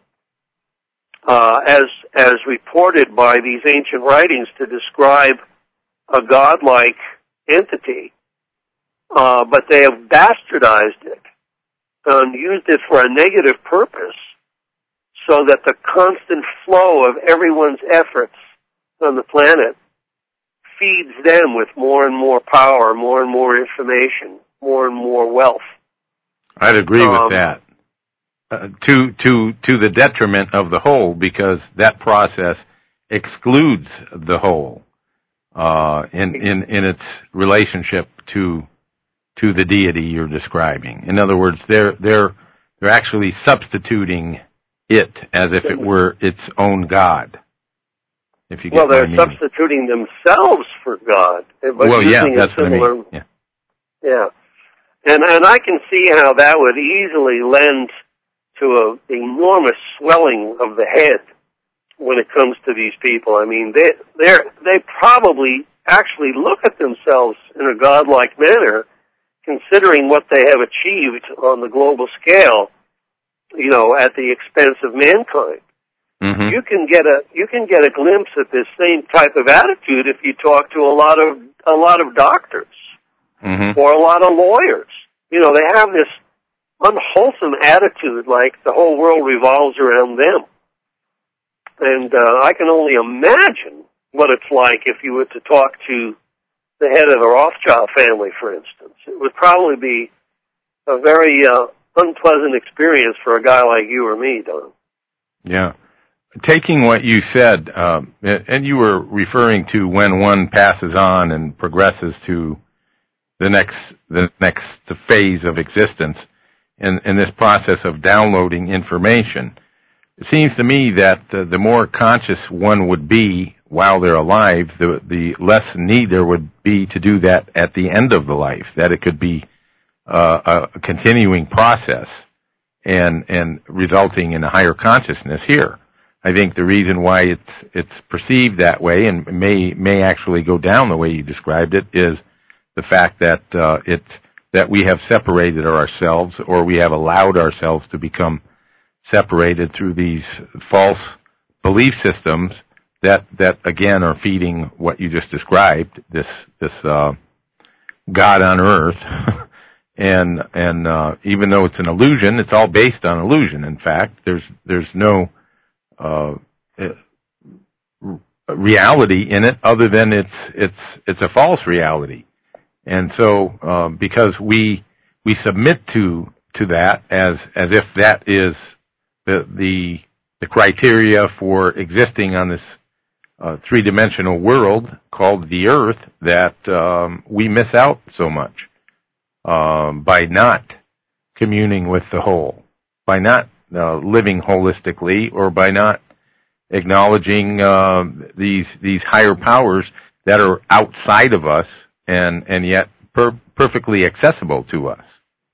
as reported by these ancient writings to describe a godlike entity, but they have bastardized it and used it for a negative purpose so that the constant flow of everyone's efforts on the planet feeds them with more and more power, more and more information, more and more wealth. I'd agree with that. To the detriment of the whole, because that process excludes the whole in its relationship to the deity you're describing. In other words, they're actually substituting it as if it were its own God. If you get they're substituting themselves for God. That's what I mean. Yeah. And I can see how that would easily lend to an enormous swelling of the head when it comes to these people. I mean, they probably actually look at themselves in a godlike manner, considering what they have achieved on the global scale, at the expense of mankind. Mm-hmm. You can get a glimpse at this same type of attitude if you talk to a lot of doctors, mm-hmm. or a lot of lawyers. They have this unwholesome attitude, like the whole world revolves around them. And I can only imagine what it's like if you were to talk to the head of a Rothschild family, for instance. It would probably be a very unpleasant experience for a guy like you or me, Don. Yeah. Taking what you said, and you were referring to when one passes on and progresses to the next phase of existence, in this process of downloading information, it seems to me that the more conscious one would be while they're alive, the less need there would be to do that at the end of the life, that it could be a continuing process and resulting in a higher consciousness here. I think the reason why it's perceived that way and may actually go down the way you described it is the fact that that we have separated ourselves, or we have allowed ourselves to become separated through these false belief systems that again are feeding what you just described, this God on earth. and even though it's an illusion, it's all based on illusion. In fact, there's no reality in it other than it's a false reality. And so, because we submit to that as if that is the criteria for existing on three-dimensional world called the Earth that we miss out so much by not communing with the whole, by not living holistically, or by not acknowledging these higher powers that are outside of us and yet perfectly accessible to us.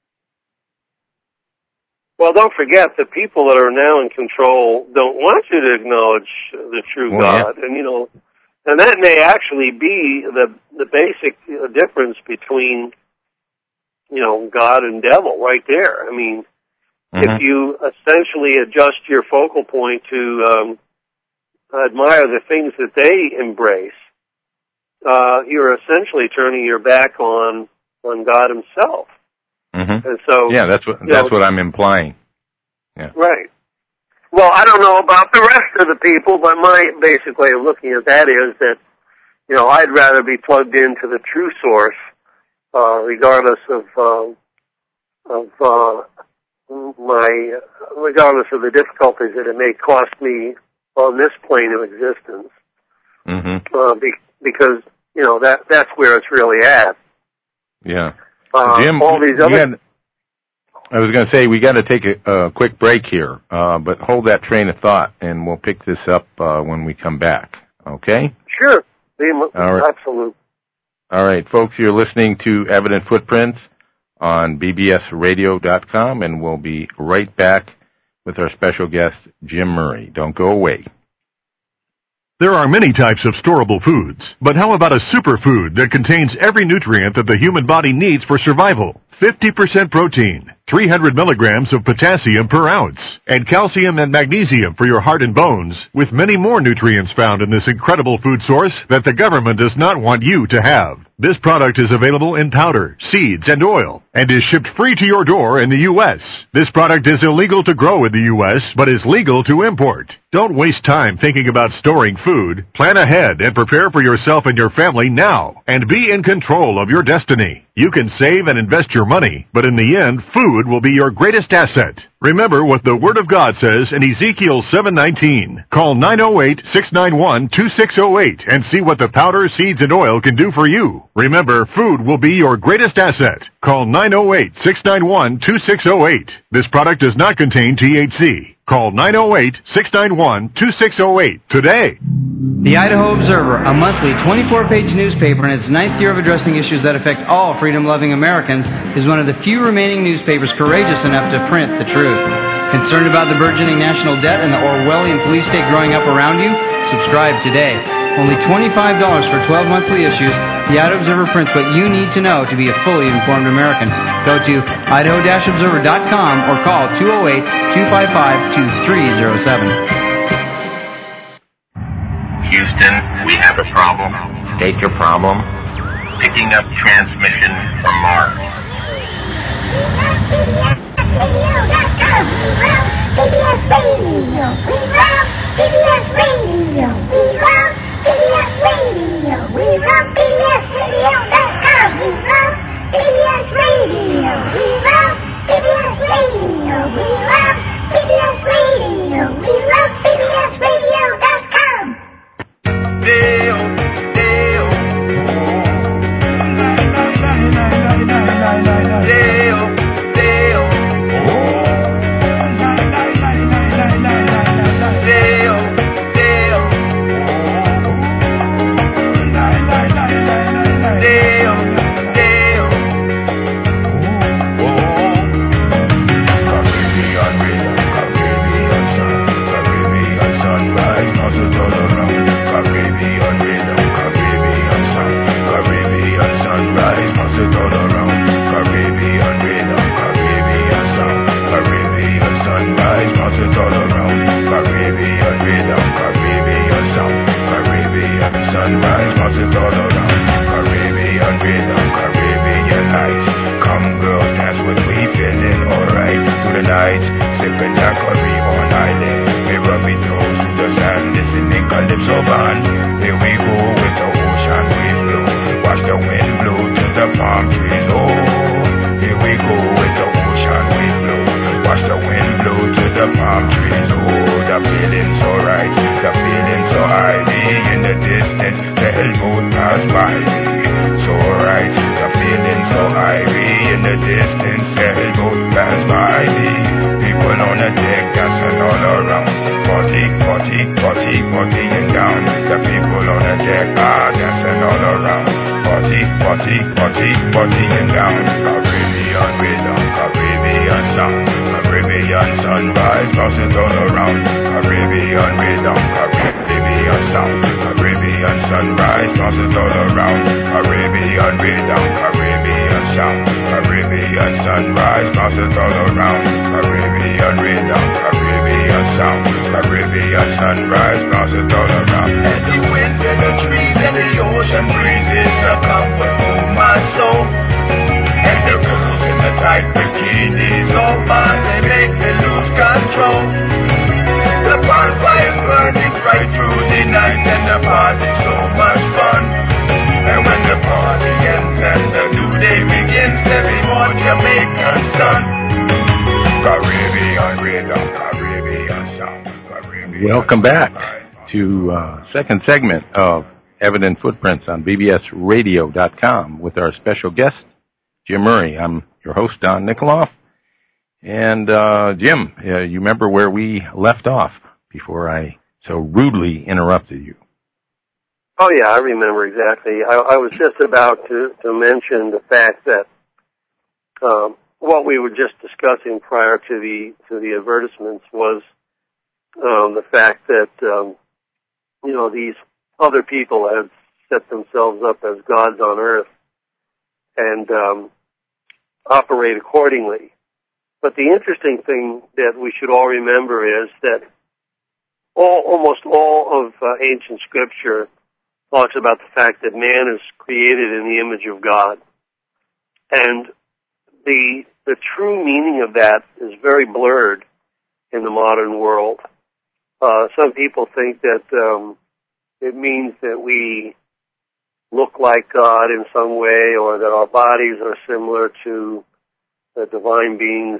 Well, don't forget, the people that are now in control don't want you to acknowledge the true God. Yeah. And that may actually be the basic difference between, God and devil right there. I mean, if you essentially adjust your focal point to admire the things that they embrace, you're essentially turning your back on God himself. Mm-hmm. And so, yeah, that's what I'm implying. Yeah. Right. Well, I don't know about the rest of the people, but my basic way of looking at that is that, I'd rather be plugged into the true source, regardless of the difficulties that it may cost me on this plane of existence. Mm-hmm. Because that's where it's really at. Yeah. Jim, all these other. I was going to say we got to take a quick break here, but hold that train of thought, and we'll pick this up when we come back. Okay? Sure. Absolutely. All right, folks, you're listening to Evident Footprints on bbsradio.com, and we'll be right back with our special guest, Jim Murray. Don't go away. There are many types of storable foods, but how about a superfood that contains every nutrient that the human body needs for survival? 50% protein, 300 milligrams of potassium per ounce, and calcium and magnesium for your heart and bones, with many more nutrients found in this incredible food source that the government does not want you to have. This product is available in powder, seeds, and oil, and is shipped free to your door in the U.S. This product is illegal to grow in the U.S., but is legal to import. Don't waste time thinking about storing food. Plan ahead and prepare for yourself and your family now, and be in control of your destiny. You can save and invest your money, but in the end, food will be your greatest asset. Remember what the Word of God says in Ezekiel 7:19. Call 908-691-2608 and see what the powder, seeds, and oil can do for you. Remember, food will be your greatest asset. Call 908-691-2608. This product does not contain THC. Call 908-691-2608 today. The Idaho Observer, a monthly 24-page newspaper in its 9th year of addressing issues that affect all freedom-loving Americans, is one of the few remaining newspapers courageous enough to print the truth. Concerned about the burgeoning national debt and the Orwellian police state growing up around you? Subscribe today. Only $25 for 12 monthly issues, the Idaho Observer prints what you need to know to be a fully informed American. Go to idaho-observer.com or call 208-255-2307. Houston, we have a problem. State your problem. Picking up transmission from Mars. The feeling's so right, the feeling's so highly. In the distance, the hellboat passed by me. So right, the feeling so iry. In the distance, the hellboat passed by me. People on the deck dancing all around. Partying down. The people on the deck are dancing all around. Partying down. Caribbean rhythm, Caribbean sound, Caribbean sunrise, bouncing all around. Caribbean rhythm, Caribbean sound, Caribbean sunrise, bouncing all around. Caribbean rhythm, Caribbean sound, Caribbean sunrise, bouncing all around. Caribbean rhythm, Caribbean sound, Caribbean sunrise, bouncing all around. And the wind and the trees and the ocean breezes are comfort for my soul. And the girls in the tight bikinis, oh man, they make me lose control. The bonfire burning right through the night, and the party's so much fun. And when the party ends and the new day begins, every more Jamaican sun. Caribbean rhythm, Caribbean sound, Caribbean. Welcome back to second segment of Evident Footprints on BBSRadio.com with our special guest, Jim Murray. I'm your host, Don Nikoloff. And Jim, you remember where we left off before I so rudely interrupted you? Oh, yeah, I remember exactly. I was just about to mention the fact that what we were just discussing prior to the advertisements was the fact that, these other people had set themselves up as gods on earth and operate accordingly. But the interesting thing that we should all remember is that almost all of ancient scripture talks about the fact that man is created in the image of God. And the true meaning of that is very blurred in the modern world. Some people think that it means that we look like God in some way, or that our bodies are similar to the divine being's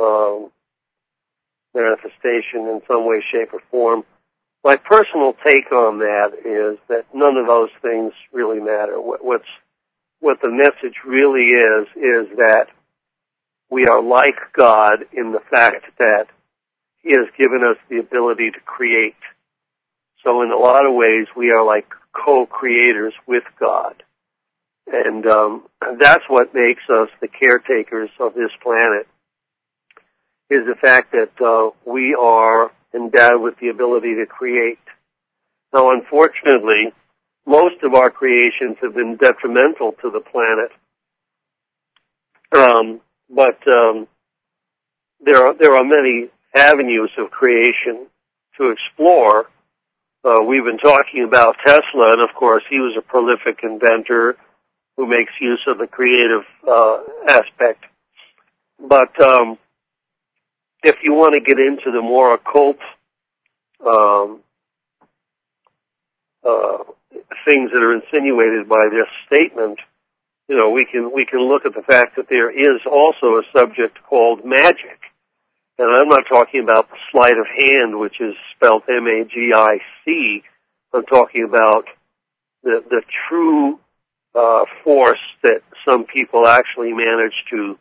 manifestation in some way, shape, or form. My personal take on that is that none of those things really matter. What the message really is that we are like God in the fact that He has given us the ability to create. So in a lot of ways, we are like co-creators with God. And that's what makes us the caretakers of this planet, is the fact that we are endowed with the ability to create. Now, unfortunately, most of our creations have been detrimental to the planet. But there are many avenues of creation to explore. We've been talking about Tesla, and of course, he was a prolific inventor who makes use of the creative aspect. But if you want to get into the more occult things that are insinuated by this statement, we can look at the fact that there is also a subject called magic. And I'm not talking about the sleight of hand, which is spelled M-A-G-I-C. I'm talking about the true force that some people actually manage to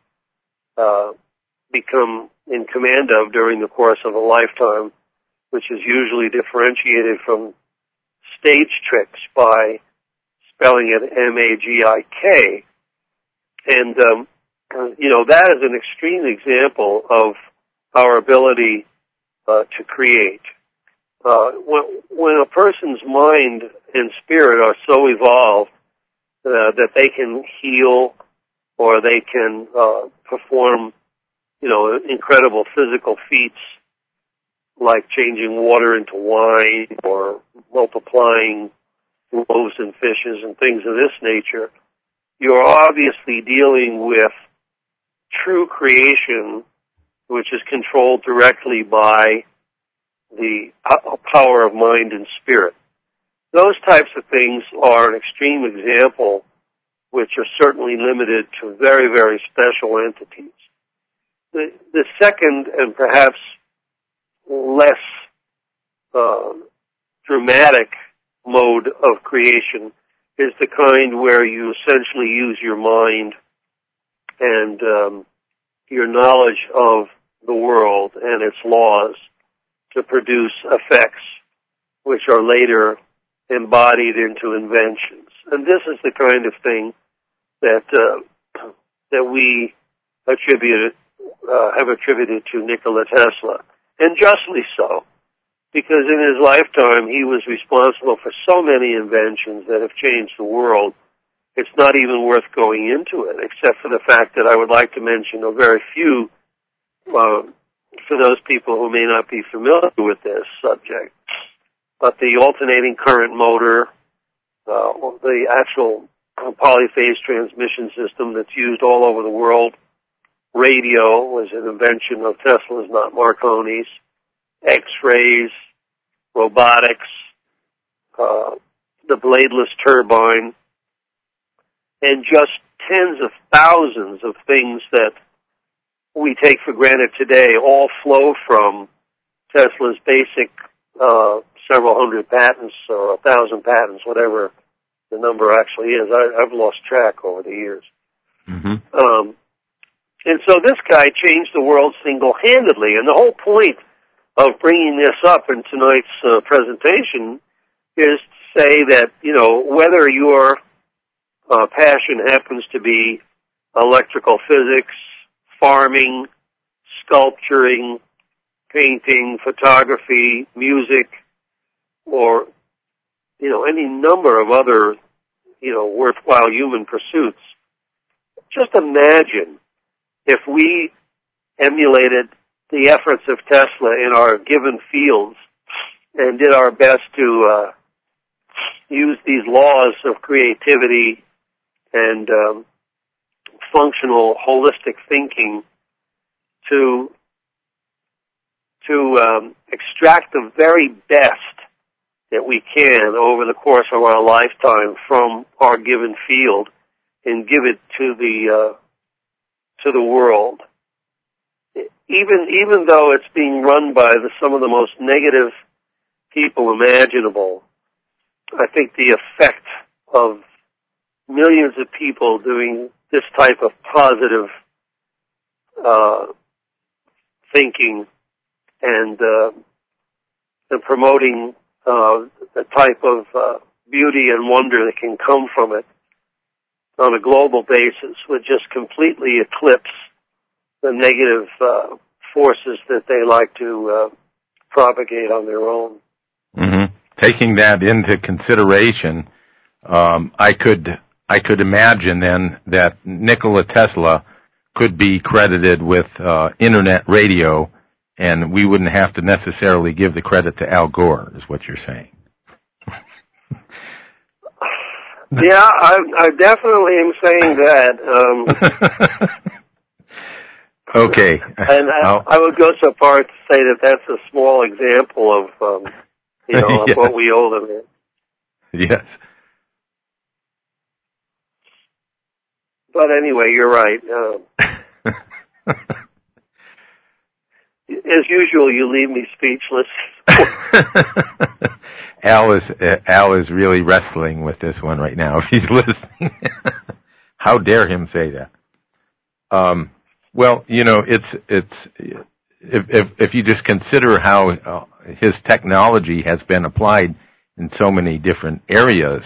become in command of during the course of a lifetime, which is usually differentiated from stage tricks by spelling it M-A-G-I-K. And, that is an extreme example of our ability to create. When a person's mind and spirit are so evolved that they can heal or they can perform, incredible physical feats like changing water into wine or multiplying loaves and fishes and things of this nature, you're obviously dealing with true creation, which is controlled directly by the power of mind and spirit. Those types of things are an extreme example, which are certainly limited to very, very special entities. The second and perhaps less dramatic mode of creation is the kind where you essentially use your mind and your knowledge of the world and its laws to produce effects which are later embodied into inventions. And this is the kind of thing that we have attributed to Nikola Tesla, and justly so, because in his lifetime he was responsible for so many inventions that have changed the world. It's not even worth going into it, except for the fact that I would like to mention a very few for those people who may not be familiar with this subject. But the alternating current motor, the actual polyphase transmission system that's used all over the world. Radio was an invention of Tesla's, not Marconi's. X-rays, robotics, the bladeless turbine, and just tens of thousands of things that we take for granted today all flow from Tesla's basic several hundred patents or 1,000 patents, whatever the number actually is. I've lost track over the years. Mm-hmm. And so this guy changed the world single-handedly, and the whole point of bringing this up in tonight's presentation is to say that, you know, whether your passion happens to be electrical physics, farming, sculpturing, painting, photography, music, or, you know, any number of other, you know, worthwhile human pursuits, just imagine if we emulated the efforts of Tesla in our given fields and did our best to use these laws of creativity and functional, holistic thinking to extract the very best that we can over the course of our lifetime from our given field and give it to the world. Even though it's being run by some of the most negative people imaginable, I think the effect of millions of people doing this type of positive thinking and promoting the type of beauty and wonder that can come from it on a global basis would just completely eclipse the negative forces that they like to propagate on their own. Mm-hmm. Taking that into consideration, I could imagine then that Nikola Tesla could be credited with internet radio, and we wouldn't have to necessarily give the credit to Al Gore, is what you're saying. Yeah, I definitely am saying that. Okay. And I would go so far as to say that that's a small example of, yes. Of what we owe them. Yes. But anyway, you're right. As usual, you leave me speechless. Al is really wrestling with this one right now. If he's listening, how dare him say that? Well, you know, it's if you just consider how his technology has been applied in so many different areas,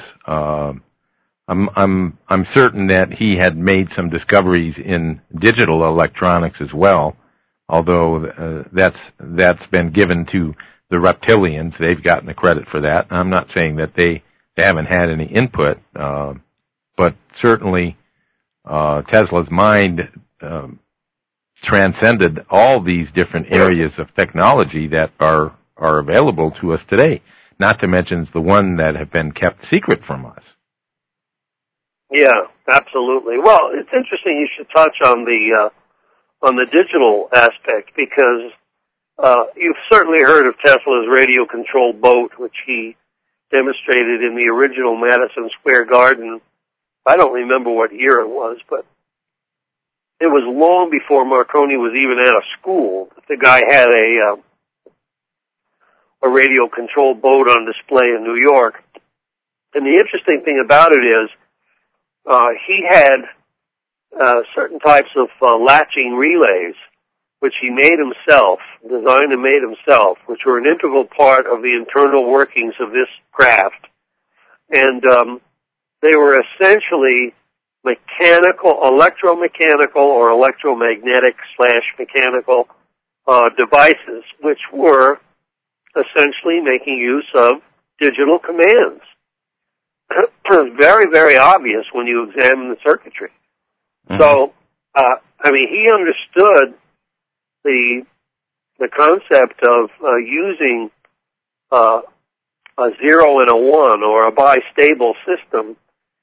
I'm certain that he had made some discoveries in digital electronics as well. Although that's been given to the reptilians, they've gotten the credit for that. I'm not saying that they haven't had any input, but certainly Tesla's mind transcended all these different areas of technology that are available to us today, not to mention the one that have been kept secret from us. Yeah, absolutely. Well, it's interesting you should touch on the digital aspect, because you've certainly heard of Tesla's radio-controlled boat, which he demonstrated in the original Madison Square Garden. I don't remember what year it was, but it was long before Marconi was even out of school. The guy had a radio-controlled boat on display in New York. And the interesting thing about it is he had certain types of latching relays, which he made himself, designed and made himself, which were an integral part of the internal workings of this craft. And they were essentially electromechanical or electromagnetic/mechanical devices, which were essentially making use of digital commands. Very, very obvious when you examine the circuitry. Mm-hmm. So, he understood the concept of using a 0 and a 1 or a bistable system,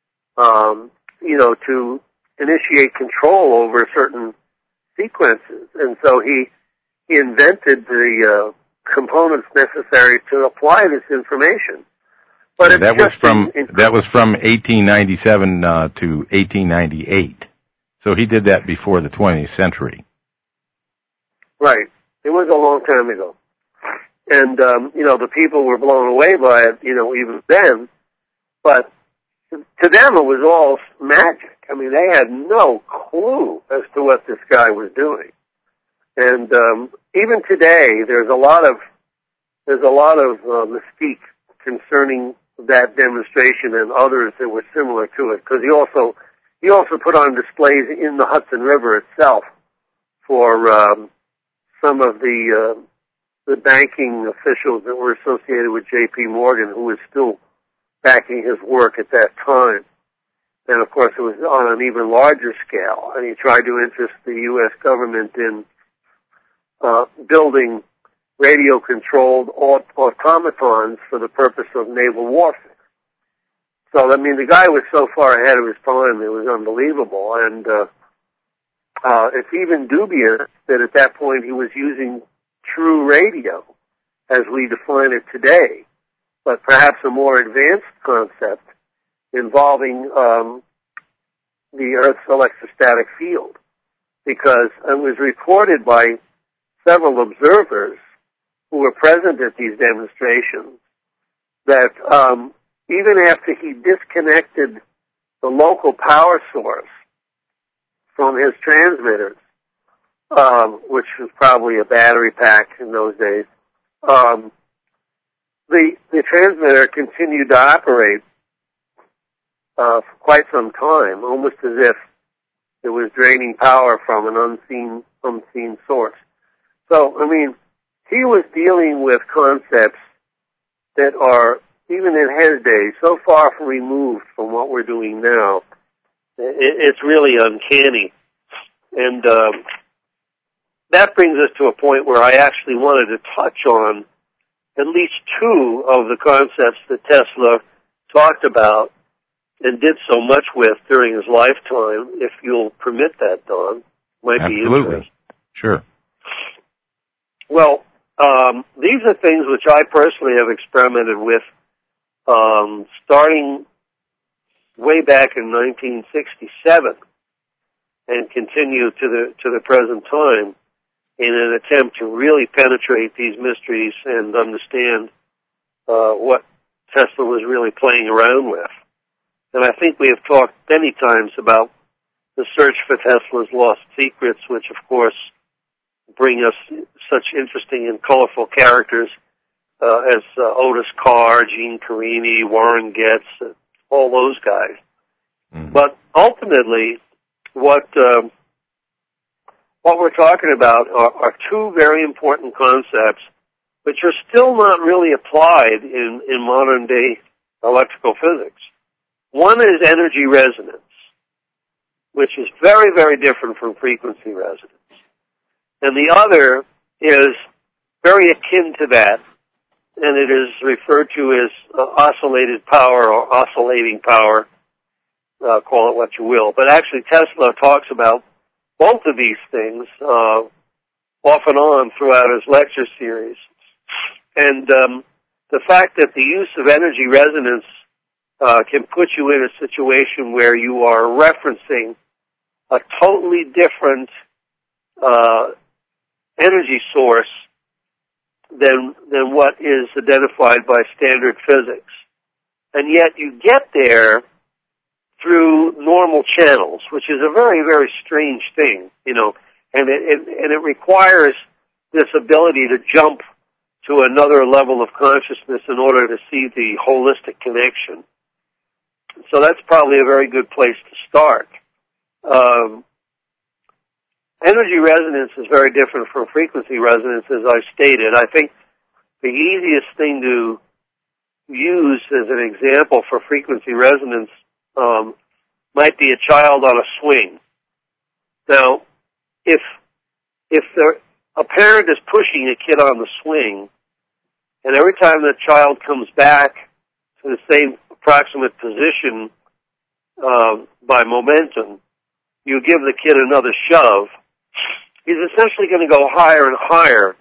to initiate control over certain sequences. And so he invented the components necessary to apply this information. But yeah, that was from 1897 to 1898. So he did that before the 20th century. Right. It was a long time ago. And, the people were blown away by it, even then. But to them it was all magic. They had no clue as to what this guy was doing. And even today, there's a lot of mystique concerning that demonstration and others that were similar to it, because he also put on displays in the Hudson River itself for some of the banking officials that were associated with J.P. Morgan, who was still backing his work at that time. And of course, it was on an even larger scale. And he tried to interest the U.S. government in building radio-controlled automatons for the purpose of naval warfare. So, the guy was so far ahead of his time, it was unbelievable. And it's even dubious that at that point he was using true radio as we define it today, but perhaps a more advanced concept involving the Earth's electrostatic field, because it was reported by several observers who were present at these demonstrations that even after he disconnected the local power source from his transmitters, which was probably a battery pack in those days, the transmitter continued to operate for quite some time, almost as if it was draining power from an unseen source. So, he was dealing with concepts that are, even in his day, so far removed from what we're doing now. It's really uncanny. And that brings us to a point where I actually wanted to touch on at least two of the concepts that Tesla talked about and did so much with during his lifetime, if you'll permit that, Don. Might be interesting. Absolutely. Sure. Well, these are things which I personally have experimented with starting way back in 1967 and continue to the present time in an attempt to really penetrate these mysteries and understand what Tesla was really playing around with. And I think we have talked many times about the search for Tesla's lost secrets, which of course bring us such interesting and colorful characters as Otis Carr, Gene Carini, Warren Getz, all those guys. Mm-hmm. But ultimately, what we're talking about are two very important concepts which are still not really applied in modern day electrical physics. One is energy resonance, which is very, very different from frequency resonance. And the other is very akin to that, and it is referred to as oscillated power or oscillating power, call it what you will. But actually Tesla talks about both of these things off and on throughout his lecture series. And the fact that the use of energy resonance can put you in a situation where you are referencing a totally different energy source than what is identified by standard physics. And yet you get there through normal channels, which is a very, very strange thing, you know, and it requires this ability to jump to another level of consciousness in order to see the holistic connection. So that's probably a very good place to start. Energy resonance is very different from frequency resonance, as I've stated. I think the easiest thing to use as an example for frequency resonance might be a child on a swing. Now, if a parent is pushing a kid on the swing, and every time the child comes back to the same approximate position by momentum, you give the kid another shove, he's essentially going to go higher and higher.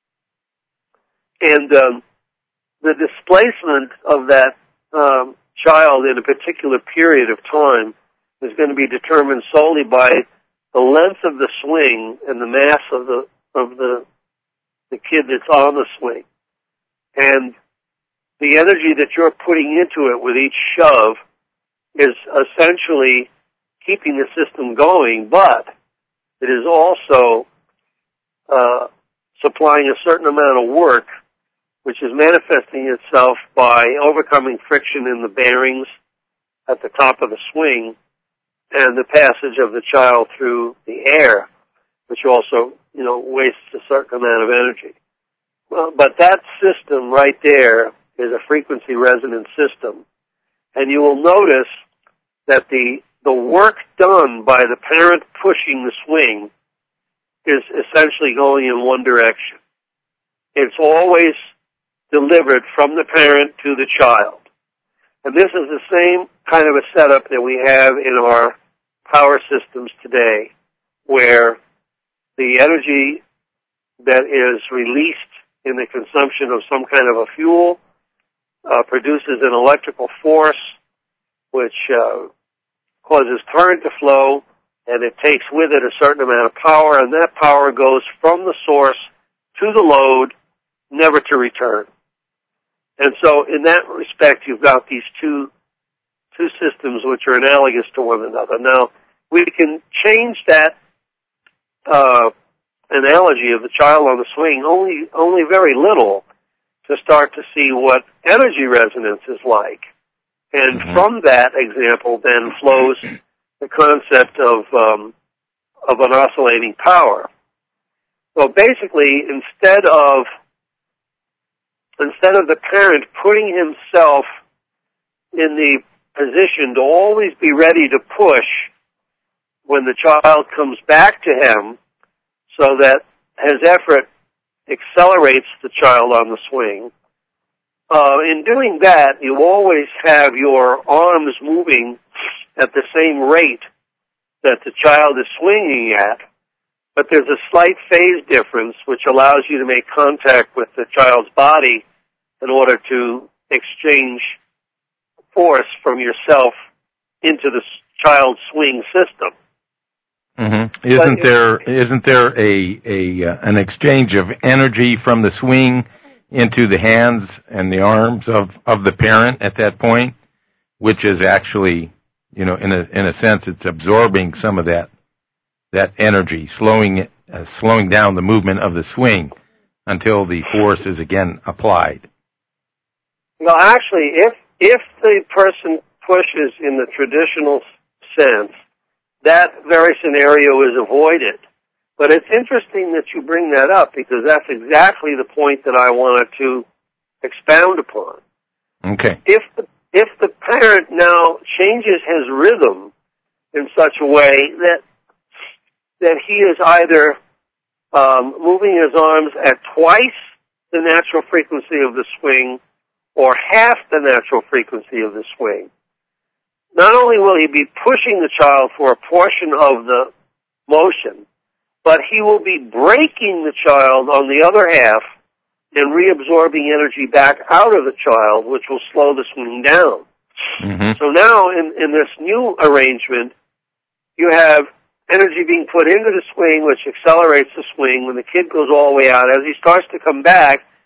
And the displacement of that child in a particular period of time is going to be determined solely by the length of the swing and the mass of the kid that's on the swing. And the energy that you're putting into it with each shove is essentially keeping the system going, but it is also supplying a certain amount of work, which is manifesting itself by overcoming friction in the bearings at the top of the swing and the passage of the child through the air, which also, you know, wastes a certain amount of energy. Well, but that system right there is a frequency resonance system. And you will notice that the work done by the parent pushing the swing is essentially going in one direction. It's always delivered from the parent to the child. And this is the same kind of a setup that we have in our power systems today, where the energy that is released in the consumption of some kind of a fuel produces an electrical force which causes current to flow, and it takes with it a certain amount of power, and that power goes from the source to the load, never to return. And so in that respect, you've got these two systems which are analogous to one another. Now, we can change that analogy of the child on the swing only very little to start to see what energy resonance is like. And from that example then flows the concept of an oscillating power. So basically, instead of the parent putting himself in the position to always be ready to push when the child comes back to him, so that his effort accelerates the child on the swing, in doing that, you always have your arms moving at the same rate that the child is swinging at, but there's a slight phase difference which allows you to make contact with the child's body in order to exchange force from yourself into the child's swing system. Mm-hmm. Isn't there an exchange of energy from the swing into the hands and the arms of the parent at that point, which is actually, you know, in a sense, it's absorbing some of that energy, slowing down the movement of the swing until the force is again applied. Well, actually, if the person pushes in the traditional sense, that very scenario is avoided. But it's interesting that you bring that up, because that's exactly the point that I wanted to expound upon. Okay. If the parent now changes his rhythm in such a way that he is either moving his arms at twice the natural frequency of the swing or half the natural frequency of the swing, not only will he be pushing the child for a portion of the motion, but he will be breaking the child on the other half and reabsorbing energy back out of the child, which will slow the swing down. Mm-hmm. So now in this new arrangement, you have energy being put into the swing, which accelerates the swing. When the kid goes all the way out, as he starts to come back,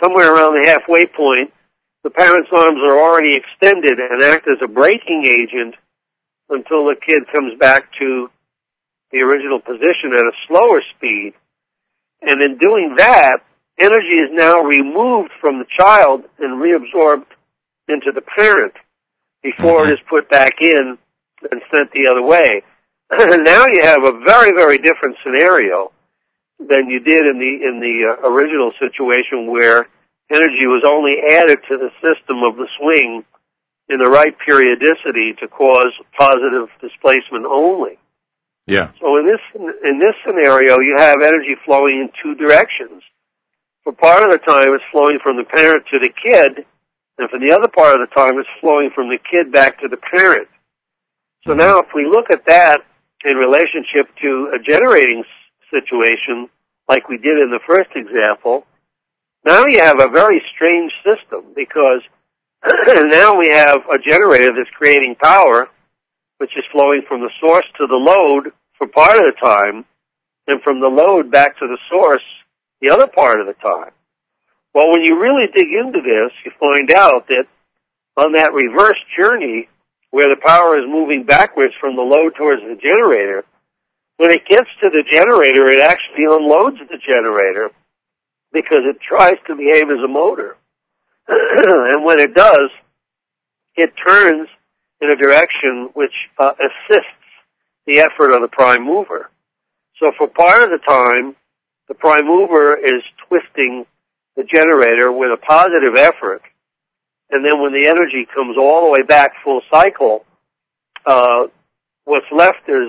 somewhere around the halfway point, the parent's arms are already extended and act as a braking agent until the kid comes back to the original position at a slower speed. And in doing that, energy is now removed from the child and reabsorbed into the parent before it is put back in and sent the other way. Now you have a very, very different scenario than you did in the original situation, where energy was only added to the system of the swing in the right periodicity to cause positive displacement only. Yeah. So in this scenario, you have energy flowing in two directions. For part of the time, it's flowing from the parent to the kid, and for the other part of the time, it's flowing from the kid back to the parent. So now if we look at that in relationship to a generating situation, like we did in the first example, now you have a very strange system, because now we have a generator that's creating power, which is flowing from the source to the load for part of the time, and from the load back to the source the other part of the time. Well, when you really dig into this, you find out that on that reverse journey, where the power is moving backwards from the load towards the generator, when it gets to the generator, it actually unloads the generator because it tries to behave as a motor. And when it does, it turns in a direction which assists the effort of the prime mover. So for part of the time, the prime mover is twisting the generator with a positive effort, and then when the energy comes all the way back full cycle, what's left is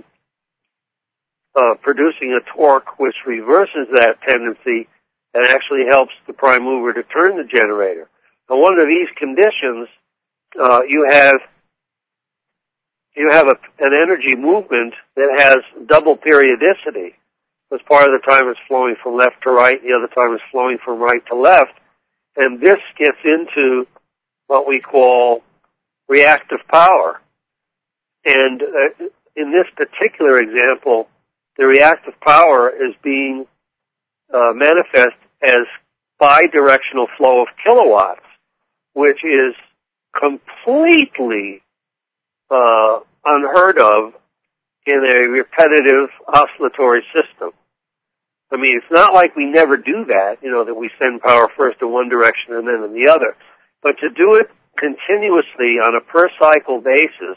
producing a torque which reverses that tendency and actually helps the prime mover to turn the generator. Now, under these conditions, you have an energy movement that has double periodicity. Because part of the time it's flowing from left to right, the other time it's flowing from right to left, and this gets into what we call reactive power. And in this particular example, the reactive power is being manifest as bidirectional flow of kilowatts, which is completely unheard of in a repetitive oscillatory system. I mean, it's not like we never do that, that we send power first in one direction and then in the other. But to do it continuously on a per-cycle basis,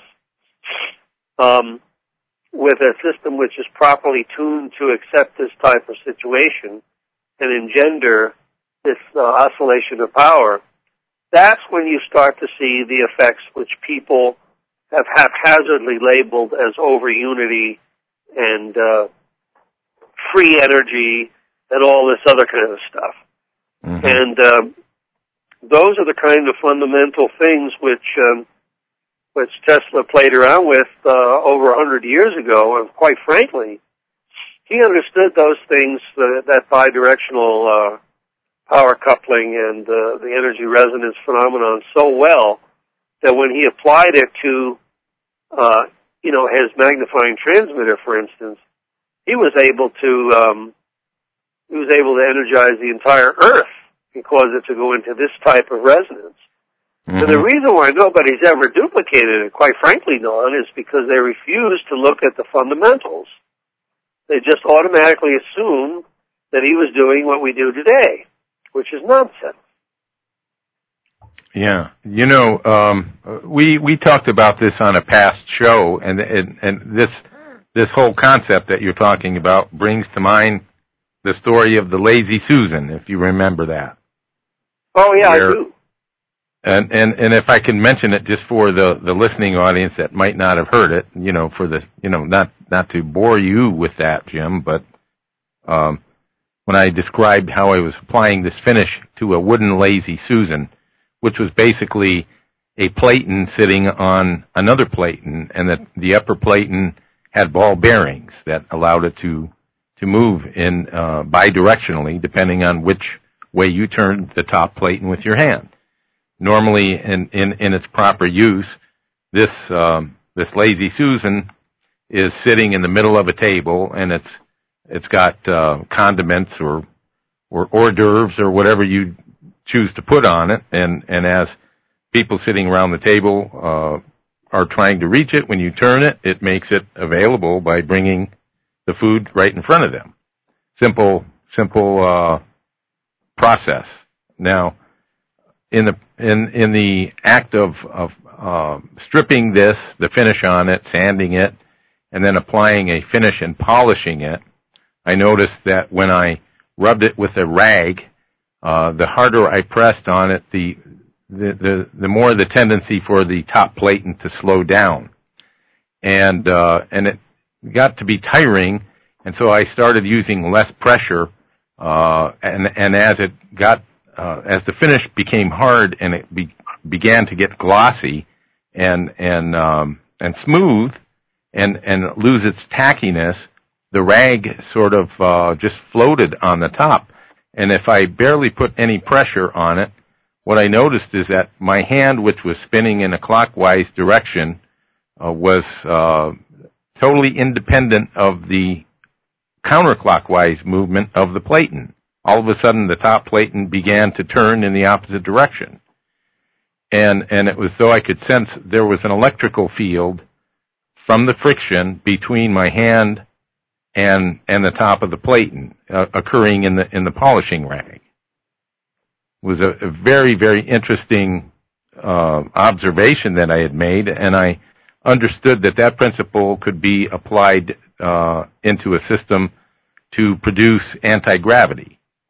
with a system which is properly tuned to accept this type of situation and engender this oscillation of power, that's when you start to see the effects which people have haphazardly labeled as over-unity and free energy and all this other kind of stuff. Mm-hmm. And those are the kind of fundamental things which Tesla played around with over 100 years ago, and quite frankly, he understood those things, that bidirectional power coupling and the energy resonance phenomenon so well that when he applied it to, his magnifying transmitter, for instance, he was able to energize the entire Earth and cause it to go into this type of resonance. Mm-hmm. And the reason why nobody's ever duplicated it, quite frankly, Don, is because they refuse to look at the fundamentals. They just automatically assume that he was doing what we do today, which is nonsense. Yeah, we talked about this on a past show, and this whole concept that you're talking about brings to mind the story of the Lazy Susan, if you remember that. Oh yeah, I do. And if I can mention it just for the listening audience that might not have heard it, for the not to bore you with that, Jim, but when I described how I was applying this finish to a wooden Lazy Susan, which was basically a platen sitting on another platen, and that the upper platen had ball bearings that allowed it to move in bidirectionally, depending on which way you turned the top platen with your hand. Normally, in its proper use, this Lazy Susan is sitting in the middle of a table, and it's got condiments or hors d'oeuvres or whatever you choose to put on it. And as people sitting around the table are trying to reach it, when you turn it, it makes it available by bringing the food right in front of them. Simple process. Now, in the act of stripping this, the finish on it, sanding it, and then applying a finish and polishing it, I noticed that when I rubbed it with a rag, the harder I pressed on it, the more the tendency for the top platen to slow down, and it got to be tiring, and so I started using less pressure, and as it got as the finish became hard and it began to get glossy and smooth and lose its tackiness, the rag sort of just floated on the top. And if I barely put any pressure on it, what I noticed is that my hand, which was spinning in a clockwise direction, was totally independent of the counterclockwise movement of the platen. All of a sudden, the top platen began to turn in the opposite direction. And it was though I could sense there was an electrical field from the friction between my hand and the top of the platen occurring in the polishing rag. It was a very, very interesting observation that I had made, and I understood that principle could be applied into a system to produce anti-gravity.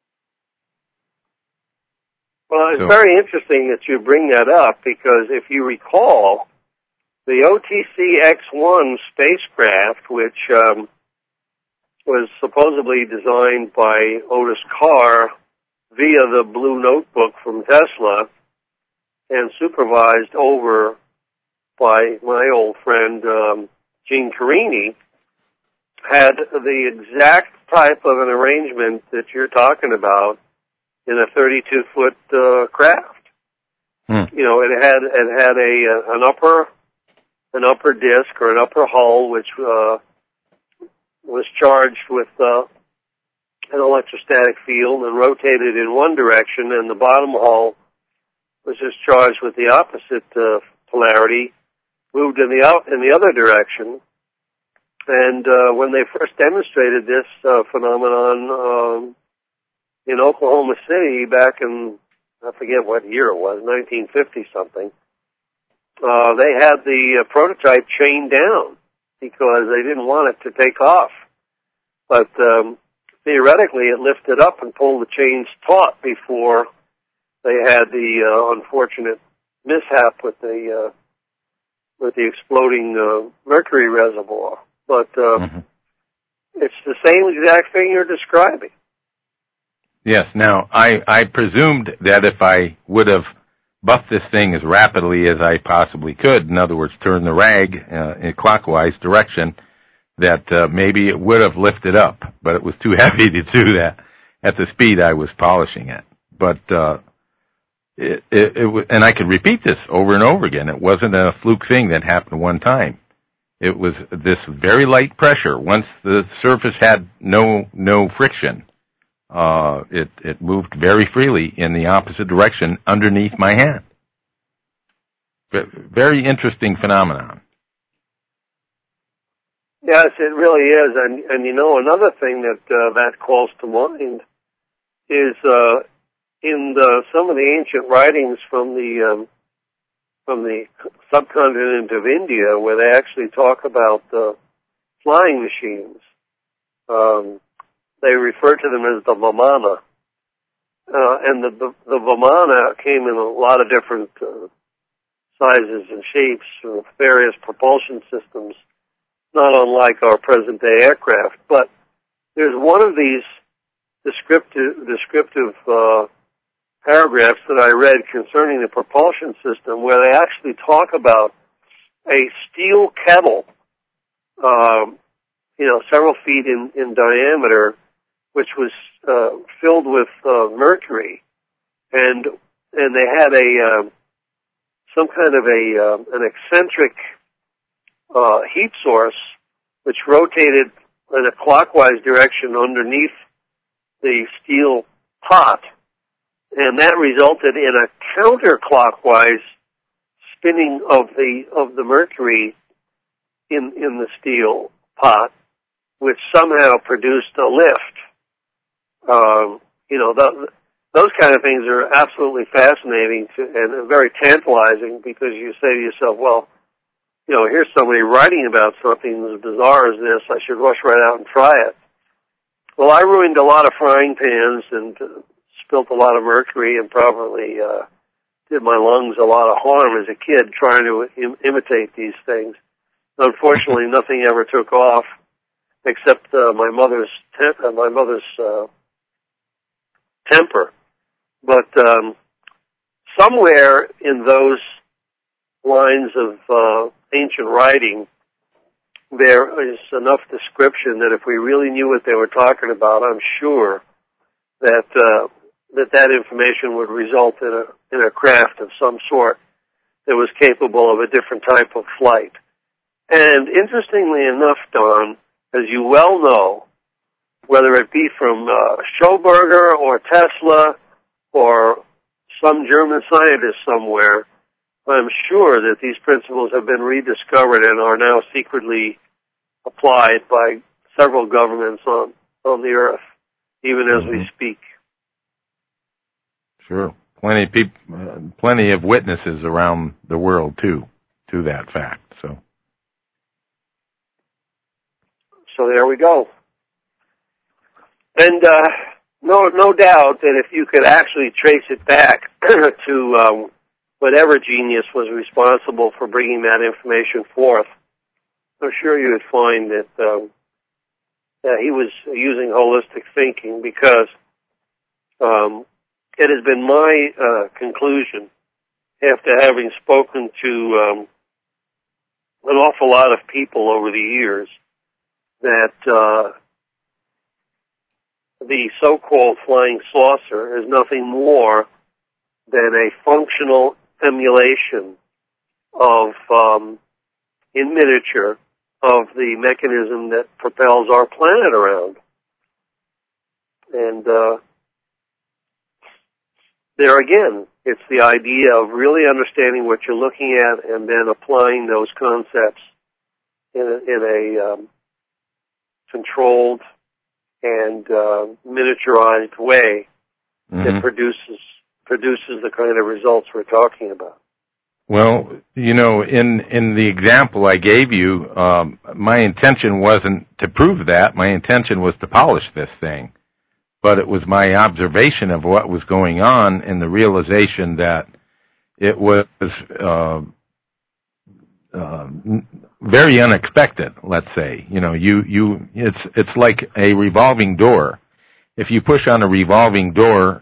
Well, it's very interesting that you bring that up, because if you recall, the OTC X-1 spacecraft, which was supposedly designed by Otis Carr via the Blue Notebook from Tesla and supervised over by my old friend Gene Carini, had the exact type of an arrangement that you're talking about in a 32-foot craft. You know, it had an upper disc or an upper hull which was charged with an electrostatic field and rotated in one direction, and the bottom hull was just charged with the opposite polarity, moved in the other direction. And when they first demonstrated this phenomenon in Oklahoma City back in, I forget what year it was, 1950-something, they had the prototype chained down because they didn't want it to take off. But theoretically, it lifted up and pulled the chains taut before they had the unfortunate mishap with the exploding mercury reservoir. But it's the same exact thing you're describing. Yes. Now, I presumed that if I would have buffed this thing as rapidly as I possibly could, in other words, turn the rag in a clockwise direction, that maybe it would have lifted up, but it was too heavy to do that at the speed I was polishing it. But and I could repeat this over and over again. It wasn't a fluke thing that happened one time. It was this very light pressure. Once the surface had no friction, it moved very freely in the opposite direction underneath my hand. Very interesting phenomenon. Yes, it really is. And you know, another thing that calls to mind is in some of the ancient writings from the subcontinent of India, where they actually talk about flying machines. They refer to them as the Vimana. And the Vimana came in a lot of different sizes and shapes with various propulsion systems, not unlike our present-day aircraft. But there's one of these descriptive paragraphs that I read concerning the propulsion system, where they actually talk about a steel kettle, several feet in diameter, which was filled with mercury, and they had some kind of an eccentric heat source which rotated in a clockwise direction underneath the steel pot, and that resulted in a counterclockwise spinning of the mercury in the steel pot, which somehow produced a lift. Those kind of things are absolutely fascinating and very tantalizing, because you say to yourself, well, here's somebody writing about something as bizarre as this. I should rush right out and try it. Well, I ruined a lot of frying pans and spilt a lot of mercury and probably did my lungs a lot of harm as a kid trying to imitate these things. Unfortunately, nothing ever took off except my mother's temper. But somewhere in those lines of ancient writing, there is enough description that if we really knew what they were talking about, I'm sure that that information would result in a craft of some sort that was capable of a different type of flight. And interestingly enough, Don, as you well know, whether it be from Schoberger or Tesla or some German scientist somewhere, I'm sure that these principles have been rediscovered and are now secretly applied by several governments on the earth, even as we speak. Sure. Plenty of witnesses around the world, too, to that fact. So there we go. And no doubt that if you could actually trace it back to whatever genius was responsible for bringing that information forth, I'm sure you would find that he was using holistic thinking, because it has been my conclusion, after having spoken to an awful lot of people over the years, that the so-called flying saucer is nothing more than a functional emulation of, in miniature, of the mechanism that propels our planet around. And there again, it's the idea of really understanding what you're looking at and then applying those concepts in a controlled and miniaturized way that produces the kind of results we're talking about. Well, in the example I gave you, my intention wasn't to prove that. My intention was to polish this thing. But it was my observation of what was going on and the realization that it was very unexpected, let's say. It's like a revolving door. If you push on a revolving door,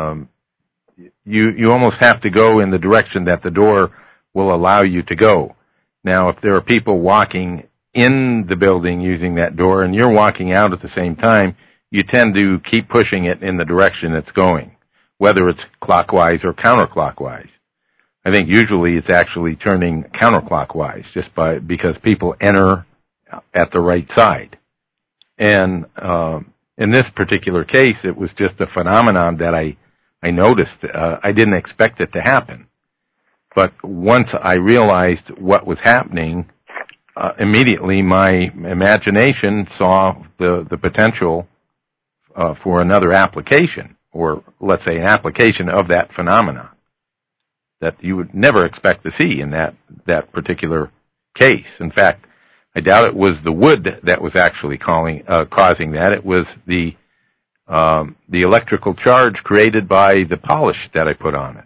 you almost have to go in the direction that the door will allow you to go. Now, if there are people walking in the building using that door and you're walking out at the same time, you tend to keep pushing it in the direction it's going, whether it's clockwise or counterclockwise. I think usually it's actually turning counterclockwise because people enter at the right side. And in this particular case, it was just a phenomenon that I noticed. I didn't expect it to happen. But once I realized what was happening, immediately my imagination saw the potential for another application, or let's say an application of that phenomenon that you would never expect to see in that particular case. In fact, I doubt it was the wood that was actually causing that. It was the electrical charge created by the polish that I put on it.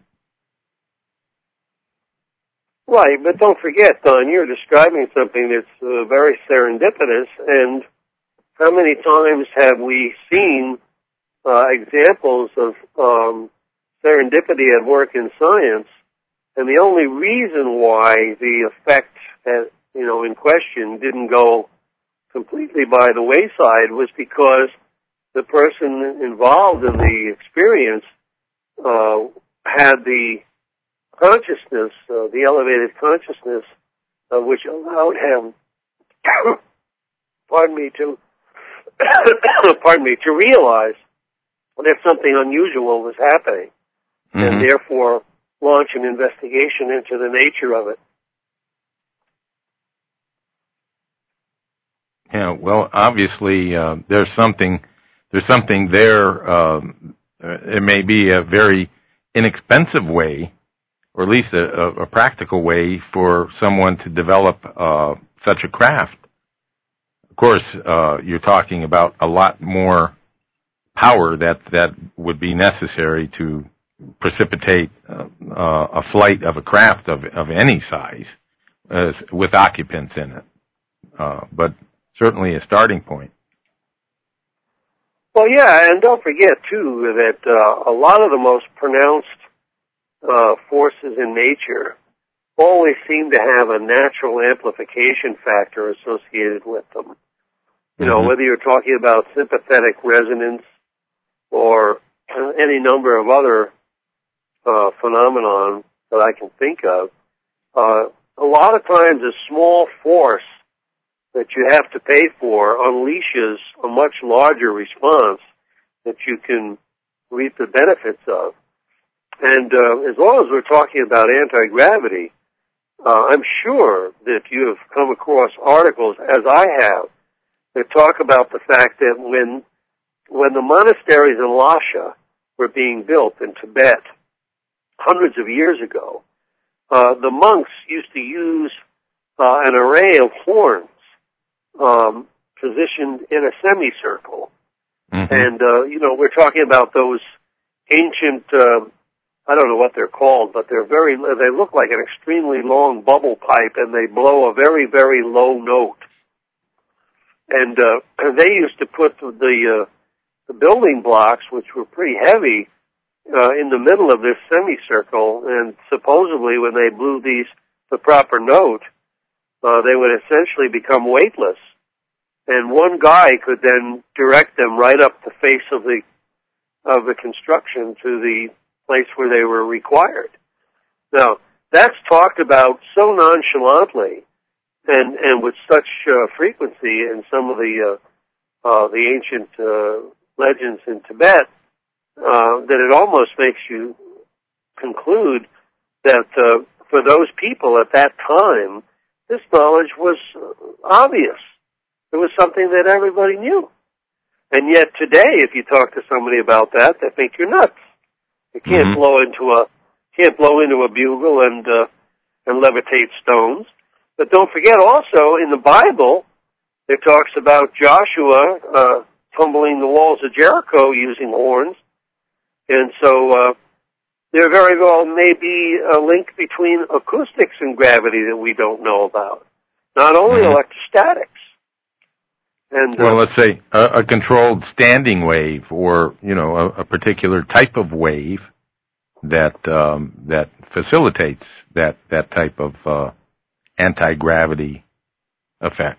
Right, but don't forget, Don, you're describing something that's very serendipitous, and how many times have we seen examples of serendipity at work in science, and the only reason why the effect in question didn't go completely by the wayside was because the person involved in the experience had the consciousness, the elevated consciousness, which allowed him, to realize that something unusual was happening. and therefore launch an investigation into the nature of it. Yeah, well, obviously, there's something there. It may be a very inexpensive way, or at least a practical way for someone to develop such a craft. Of course, you're talking about a lot more power that would be necessary to precipitate a flight of a craft of any size with occupants in it. But certainly a starting point. Well, yeah, and don't forget, too, that a lot of the most pronounced forces in nature always seem to have a natural amplification factor associated with them. You know, whether you're talking about sympathetic resonance or any number of other phenomenon that I can think of, a lot of times a small force that you have to pay for unleashes a much larger response that you can reap the benefits of. And as long as we're talking about anti-gravity, I'm sure that you have come across articles, as I have, that talk about the fact that when the monasteries in Lhasa were being built in Tibet hundreds of years ago, the monks used to use an array of horns positioned in a semicircle. And, you know, we're talking about those ancient, I don't know what they're called, but they look like an extremely long bubble pipe, and they blow a very, very low note. And they used to put the building blocks, which were pretty heavy, in the middle of this semicircle, and supposedly when they blew the proper note, they would essentially become weightless. And one guy could then direct them right up the face of the construction to the place where they were required. Now, that's talked about so nonchalantly and with such frequency in some of the ancient legends in Tibet that it almost makes you conclude that for those people at that time, this knowledge was obvious. It was something that everybody knew. And yet today, if you talk to somebody about that, they think you're nuts. You can't blow into a bugle and levitate stones. But don't forget also in the Bible, it talks about Joshua tumbling the walls of Jericho using horns. And so there very well may be a link between acoustics and gravity that we don't know about. Not only electrostatics. And, well, let's say a controlled standing wave, or a particular type of wave that facilitates that type of anti-gravity effect.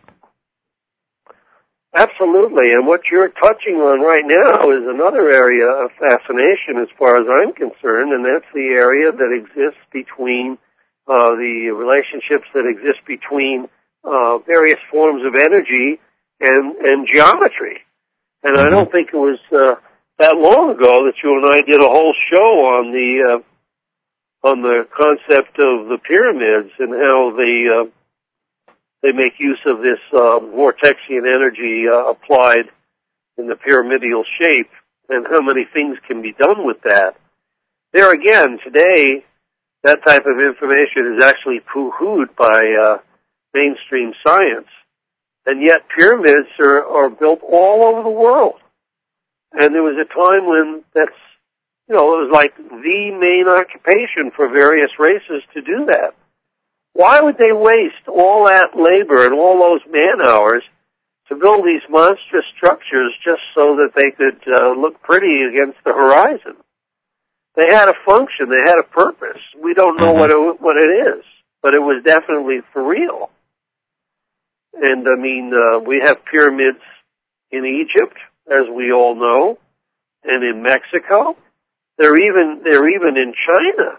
Absolutely, and what you're touching on right now is another area of fascination as far as I'm concerned, and that's the area that exists between the relationships that exist between various forms of energy and geometry. And I don't think it was that long ago that you and I did a whole show on the concept of the pyramids and how they make use of this vortexian energy applied in the pyramidal shape, and how many things can be done with that. There again, today, that type of information is actually poo-hooed by mainstream science. And yet pyramids are built all over the world. And there was a time when it was like the main occupation for various races to do that. Why would they waste all that labor and all those man-hours to build these monstrous structures just so that they could look pretty against the horizon? They had a function. They had a purpose. We don't know what it is, but it was definitely for real. And, I mean, we have pyramids in Egypt, as we all know, and in Mexico. They're even in China.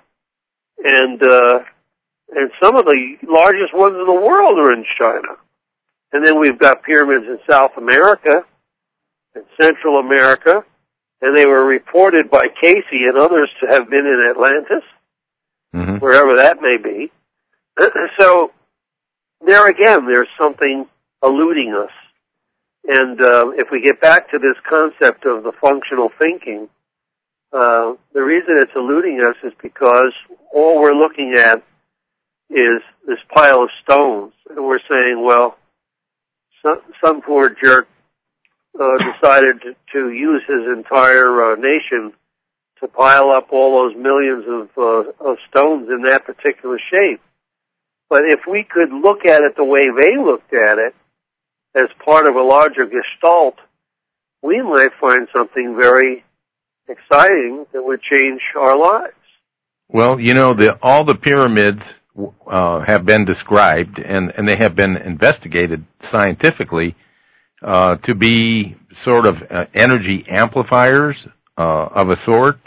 And some of the largest ones in the world are in China. And then we've got pyramids in South America, and Central America, and they were reported by Casey and others to have been in Atlantis, wherever that may be. So there again, there's something eluding us. And if we get back to this concept of the functional thinking, the reason it's eluding us is because all we're looking at is this pile of stones. And we're saying, well, some poor jerk decided to use his entire nation to pile up all those millions of stones in that particular shape. But if we could look at it the way they looked at it, as part of a larger gestalt, we might find something very exciting that would change our lives. Well, you know, all the pyramids have been described, and they have been investigated scientifically to be sort of energy amplifiers of a sort.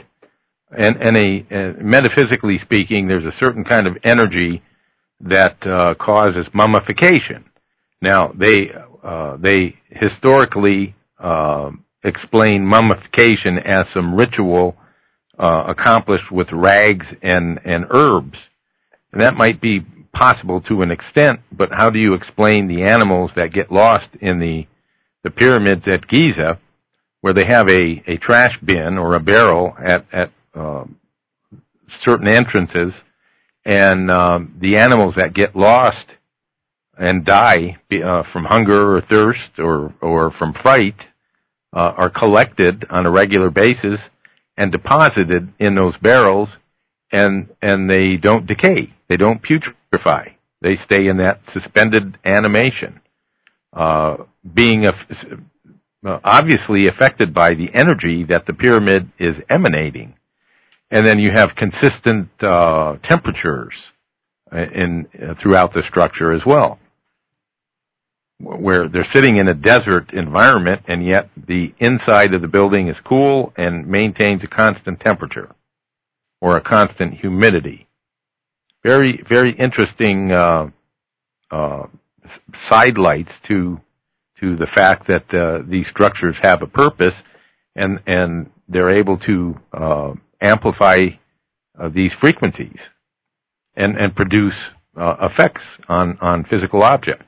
And metaphysically speaking, there's a certain kind of energy that causes mummification. Now, they historically explain mummification as some ritual accomplished with rags and herbs. And that might be possible to an extent, but how do you explain the animals that get lost in the pyramids at Giza, where they have a trash bin or a barrel at certain entrances, and the animals that get lost and die from hunger or thirst or from fright are collected on a regular basis and deposited in those barrels, and they don't decay. They don't putrefy. They stay in that suspended animation, being obviously affected by the energy that the pyramid is emanating. And then you have consistent temperatures throughout the structure as well, where they're sitting in a desert environment, and yet the inside of the building is cool and maintains a constant temperature or a constant humidity. Very, very interesting sidelights to the fact that these structures have a purpose, and they're able to amplify these frequencies and produce effects on physical objects.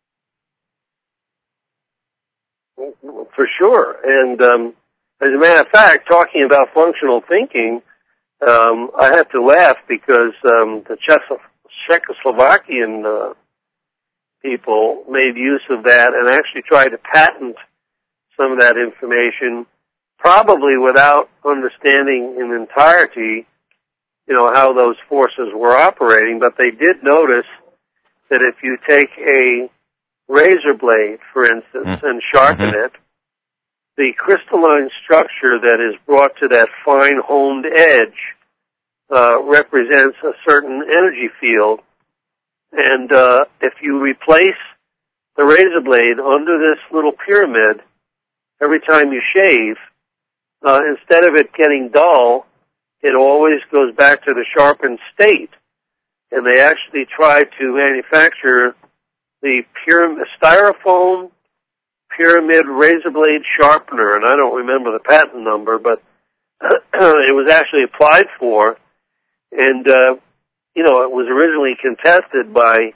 For sure. And as a matter of fact, talking about functional thinking, I have to laugh because the Czechoslovakian people made use of that and actually tried to patent some of that information, probably without understanding in entirety, how those forces were operating. But they did notice that if you take a razor blade, for instance, and sharpen it, the crystalline structure that is brought to that fine honed edge represents a certain energy field. And if you replace the razor blade under this little pyramid every time you shave, instead of it getting dull, it always goes back to the sharpened state. And they actually tried to manufacture the styrofoam pyramid razor blade sharpener, and I don't remember the patent number, but it was actually applied for, and it was originally contested by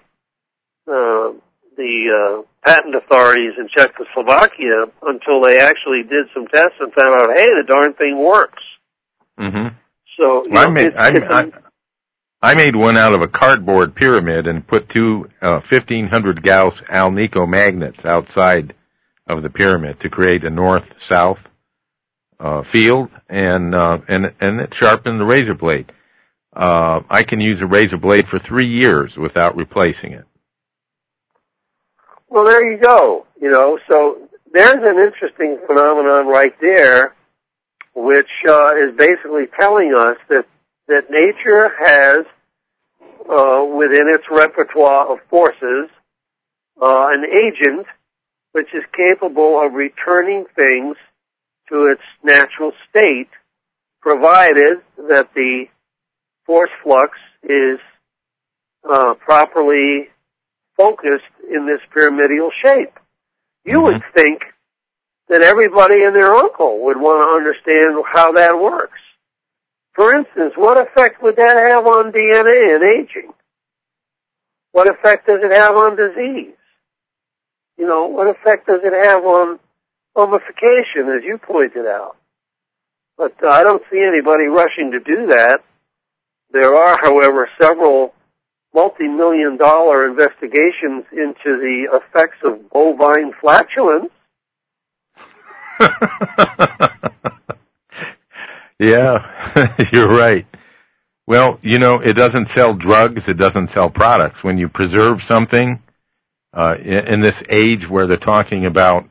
the patent authorities in Czechoslovakia until they actually did some tests and found out, hey, the darn thing works. Mm-hmm. So I made one out of a cardboard pyramid and put two 1500 Gauss Alnico magnets outside of the pyramid to create a north-south field, and it sharpened the razor blade. I can use a razor blade for 3 years without replacing it. Well, there you go. So there's an interesting phenomenon right there, which is basically telling us that nature has within its repertoire of forces an agent which is capable of returning things to its natural state, provided that the force flux is properly focused in this pyramidal shape. You would think then everybody and their uncle would want to understand how that works. For instance, what effect would that have on DNA and aging? What effect does it have on disease? You know, what effect does it have on mummification, as you pointed out? But I don't see anybody rushing to do that. There are, however, several multi-million-dollar investigations into the effects of bovine flatulence. Yeah, you're right. Well, you know, it doesn't sell drugs, it doesn't sell products. When you preserve something, in this age where they're talking about,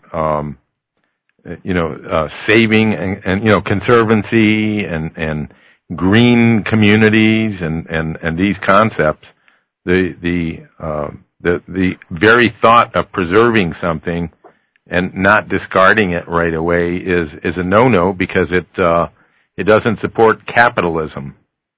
saving and conservancy and green communities and these concepts, the very thought of preserving something and not discarding it right away is a no-no, because it doesn't support capitalism.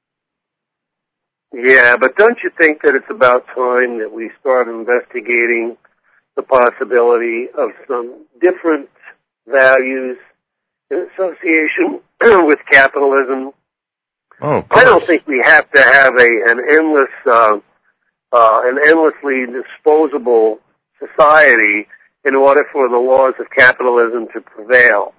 Yeah, but don't you think that it's about time that we start investigating the possibility of some different values in association with capitalism? Oh, I don't think we have to have an endlessly disposable society in order for the laws of capitalism to prevail.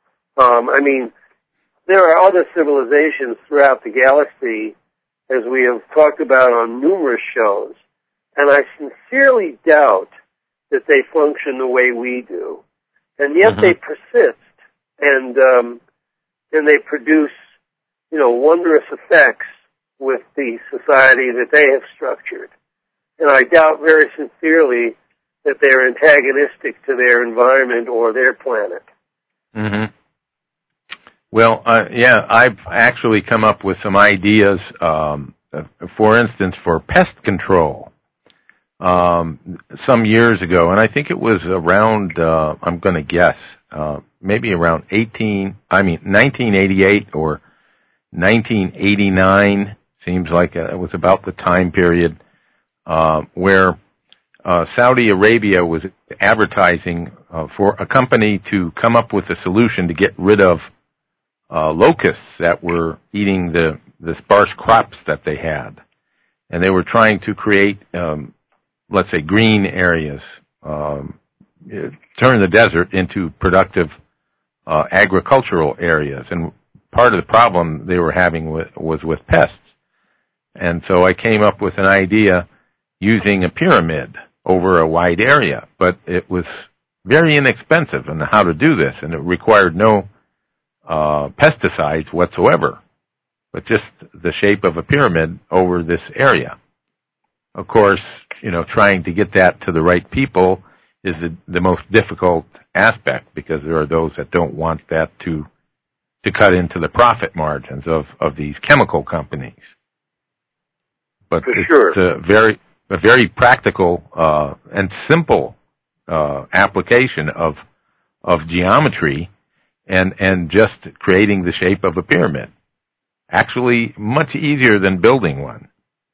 There are other civilizations throughout the galaxy, as we have talked about on numerous shows, and I sincerely doubt that they function the way we do. And yet they persist, and they produce, wondrous effects with the society that they have structured. And I doubt very sincerely that they're antagonistic to their environment or their planet. Mm-hmm. Well, I've actually come up with some ideas, for instance, for pest control some years ago, and I think it was around, I'm going to guess, maybe around 1988 or 1989, seems like it was about the time period where Saudi Arabia was advertising for a company to come up with a solution to get rid of locusts that were eating the sparse crops that they had. And they were trying to create, let's say, green areas, turn the desert into productive agricultural areas. And part of the problem they were having was with pests. And so I came up with an idea using a pyramid over a wide area. But it was very inexpensive in how to do this, and it required no pesticides whatsoever, but just the shape of a pyramid over this area. Of course, trying to get that to the right people is the most difficult aspect, because there are those that don't want that to cut into the profit margins of these chemical companies. But it's a very practical and simple application of geometry and just creating the shape of a pyramid. Actually, much easier than building one.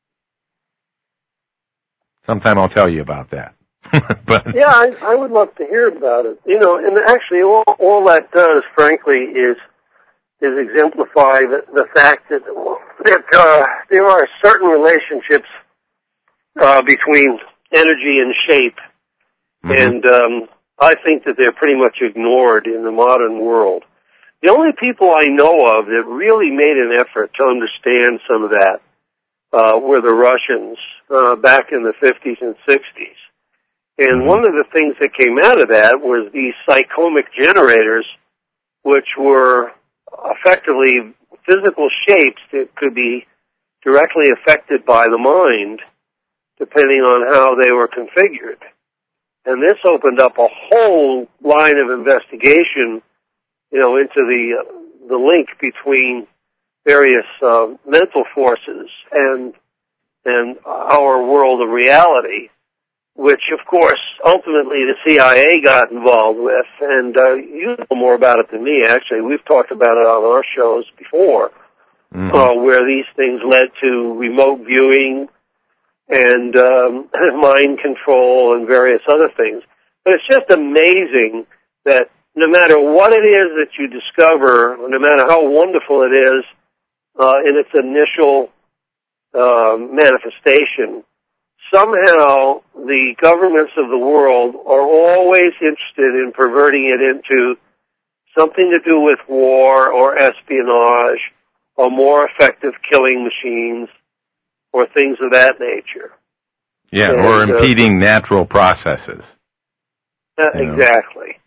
Sometime I'll tell you about that. But yeah, I would love to hear about it. And actually all that does, frankly, is exemplify the fact that there are certain relationships between energy and shape, and I think that they're pretty much ignored in the modern world. The only people I know of that really made an effort to understand some of that were the Russians back in the 50s and 60s. And one of the things that came out of that was these psychomic generators, which were effectively physical shapes that could be directly affected by the mind, depending on how they were configured. And this opened up a whole line of investigation, into the link between various mental forces and our world of reality, which, of course, ultimately the CIA got involved with. And you know more about it than me, actually. We've talked about it on our shows before, where these things led to remote viewing and mind control and various other things. But it's just amazing that no matter what it is that you discover, no matter how wonderful it is in its initial manifestation, somehow the governments of the world are always interested in perverting it into something to do with war or espionage or more effective killing machines or things of that nature. Yeah, or impeding natural processes. Exactly.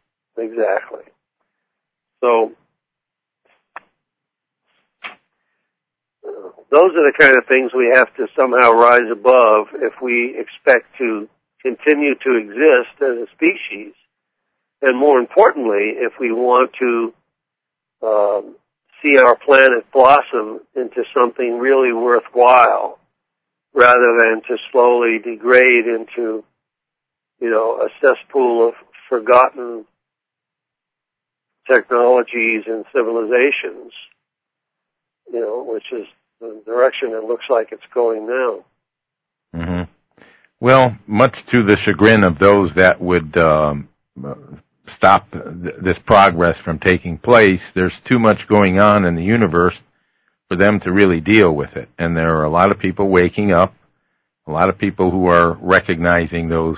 So, those are the kind of things we have to somehow rise above if we expect to continue to exist as a species. And more importantly, if we want to see our planet blossom into something really worthwhile, rather than to slowly degrade into, a cesspool of forgotten technologies and civilizations, which is the direction it looks like it's going now. Mm-hmm. Well, much to the chagrin of those that would stop this progress from taking place, there's too much going on in the universe for them to really deal with it. And there are a lot of people waking up, a lot of people who are recognizing those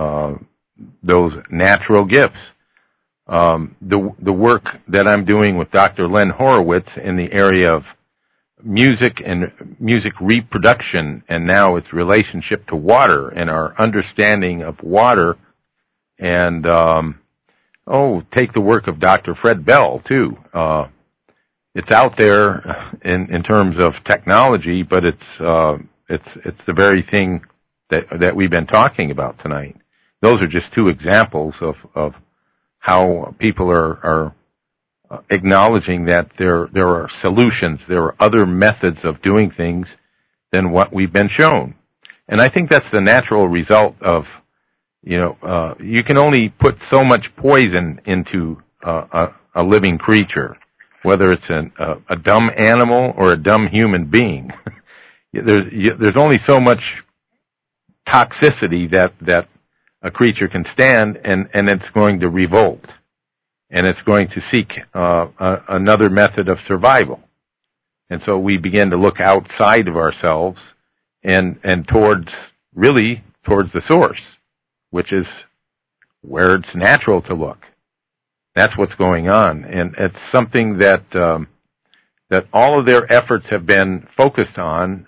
natural gifts. The work that I'm doing with Dr. Len Horowitz in the area of music and music reproduction, and now its relationship to water and our understanding of water, and take the work of Dr. Fred Bell too. It's out there in terms of technology, but it's the very thing that we've been talking about tonight. Those are just two examples of how people are acknowledging that there are solutions, there are other methods of doing things than what we've been shown. And I think that's the natural result of, you can only put so much poison into a living creature, whether it's a dumb animal or a dumb human being. There's only so much toxicity that a creature can stand, and it's going to revolt. And it's going to seek another method of survival. And so we begin to look outside of ourselves and towards the source, which is where it's natural to look. That's what's going on. And it's something that all of their efforts have been focused on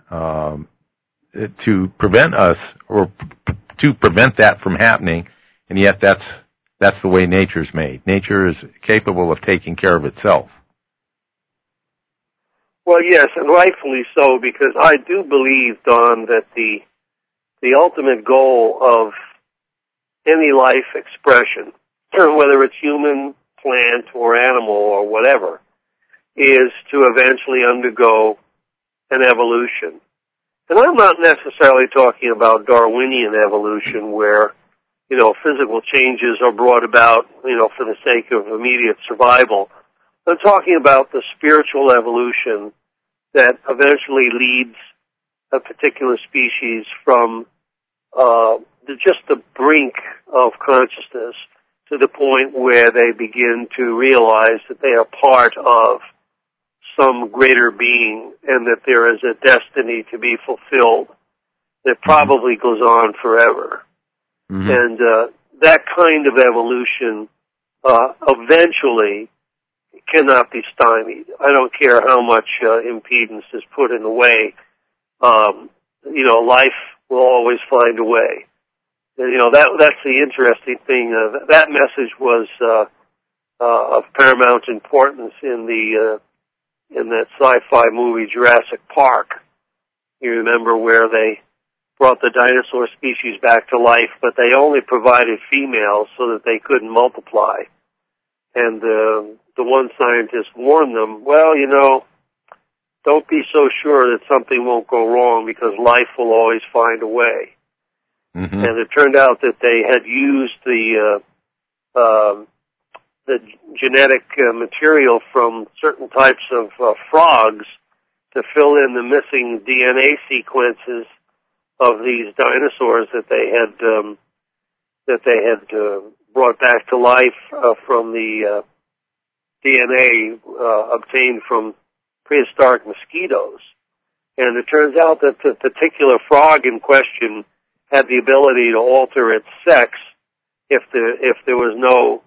to prevent us, or to prevent that from happening, and yet that's the way nature's made. Nature is capable of taking care of itself. Well, yes, and rightfully so, because I do believe, Don, that the ultimate goal of any life expression, whether it's human, plant, or animal, or whatever, is to eventually undergo an evolution. And I'm not necessarily talking about Darwinian evolution, where physical changes are brought about, for the sake of immediate survival. I'm talking about the spiritual evolution that eventually leads a particular species from just the brink of consciousness to the point where they begin to realize that they are part of some greater being and that there is a destiny to be fulfilled that probably goes on forever. Mm-hmm. And that kind of evolution eventually cannot be stymied. I don't care how much impedance is put in the way. Life will always find a way. And, that's the interesting thing. That message was of paramount importance in that sci-fi movie Jurassic Park. You remember where they brought the dinosaur species back to life, but they only provided females so that they couldn't multiply. And the one scientist warned them, don't be so sure that something won't go wrong, because life will always find a way. Mm-hmm. And it turned out that they had used the genetic material from certain types of frogs to fill in the missing DNA sequences of these dinosaurs that that they had brought back to life from the DNA obtained from prehistoric mosquitoes. And it turns out that the particular frog in question had the ability to alter its sex if there was no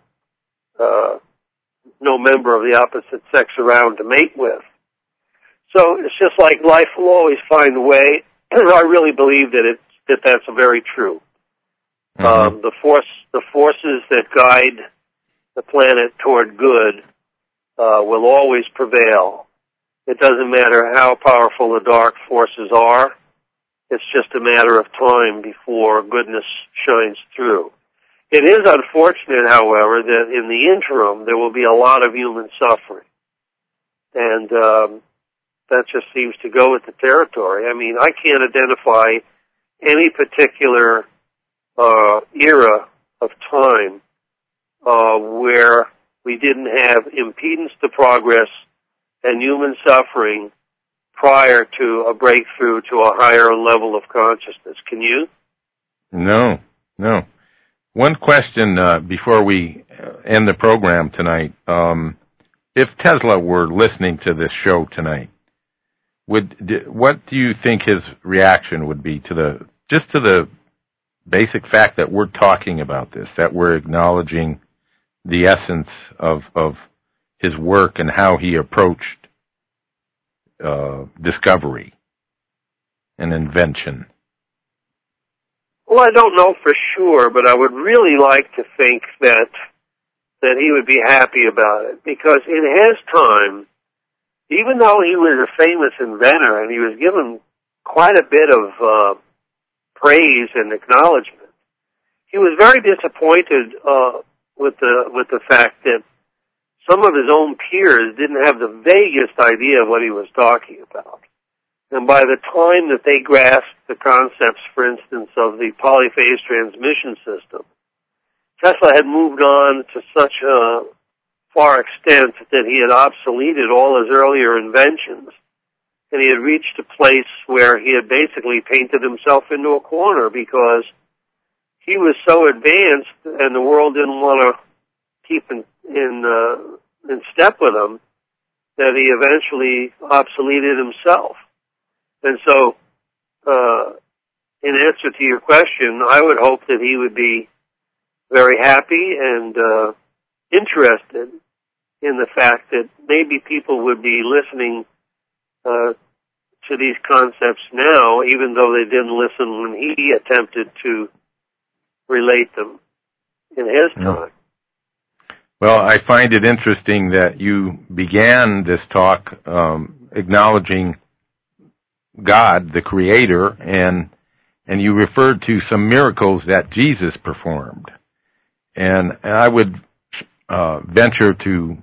member of the opposite sex around to mate with. So it's just like life will always find a way. I really believe that that's very true. Mm-hmm. The forces that guide the planet toward good will always prevail. It doesn't matter how powerful the dark forces are. It's just a matter of time before goodness shines through. It is unfortunate, however, that in the interim there will be a lot of human suffering. And that just seems to go with the territory. I mean, I can't identify any particular era of time where we didn't have impedance to progress and human suffering prior to a breakthrough to a higher level of consciousness. Can you? No. One question before we end the program tonight. If Tesla were listening to this show tonight, what do you think his reaction would be to the basic fact that we're talking about this, that we're acknowledging the essence of his work and how he approached discovery and invention? Well, I don't know for sure, but I would really like to think that he would be happy about it, because in his time, even though he was a famous inventor and he was given quite a bit of praise and acknowledgement, he was very disappointed with the fact that some of his own peers didn't have the vaguest idea of what he was talking about. And by the time that they grasped the concepts, for instance, of the polyphase transmission system, Tesla had moved on to such a far extent that he had obsoleted all his earlier inventions, and he had reached a place where he had basically painted himself into a corner because he was so advanced and the world didn't want to keep in step with him that he eventually obsoleted himself. And so, in answer to your question, I would hope that he would be very happy and interested in the fact that maybe people would be listening to these concepts now, even though they didn't listen when he attempted to relate them in his time. Well, I find it interesting that you began this talk acknowledging God, the Creator, and you referred to some miracles that Jesus performed. And I would venture to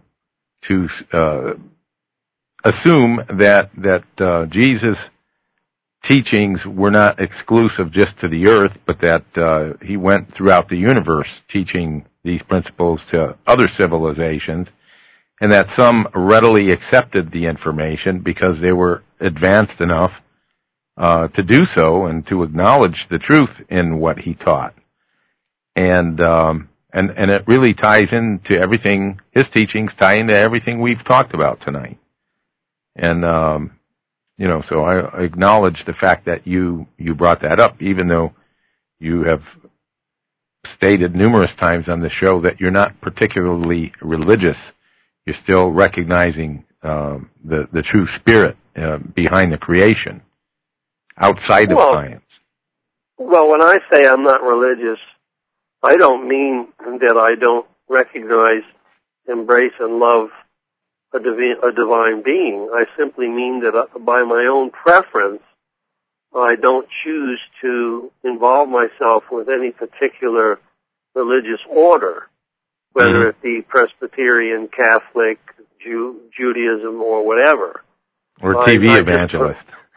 assume that Jesus' teachings were not exclusive just to the earth, but that he went throughout the universe teaching these principles to other civilizations, and that some readily accepted the information because they were advanced enough to do so and to acknowledge the truth in what he taught. And it really ties into everything, his teachings tie into everything we've talked about tonight. And, so I acknowledge the fact that you brought that up, even though you have stated numerous times on the show that you're not particularly religious. You're still recognizing the true spirit behind the creation, outside of science. Well, when I say I'm not religious, I don't mean that I don't recognize, embrace, and love a divine being. I simply mean that by my own preference, I don't choose to involve myself with any particular religious order, whether it be Presbyterian, Catholic, Judaism, or whatever. Or TV evangelist.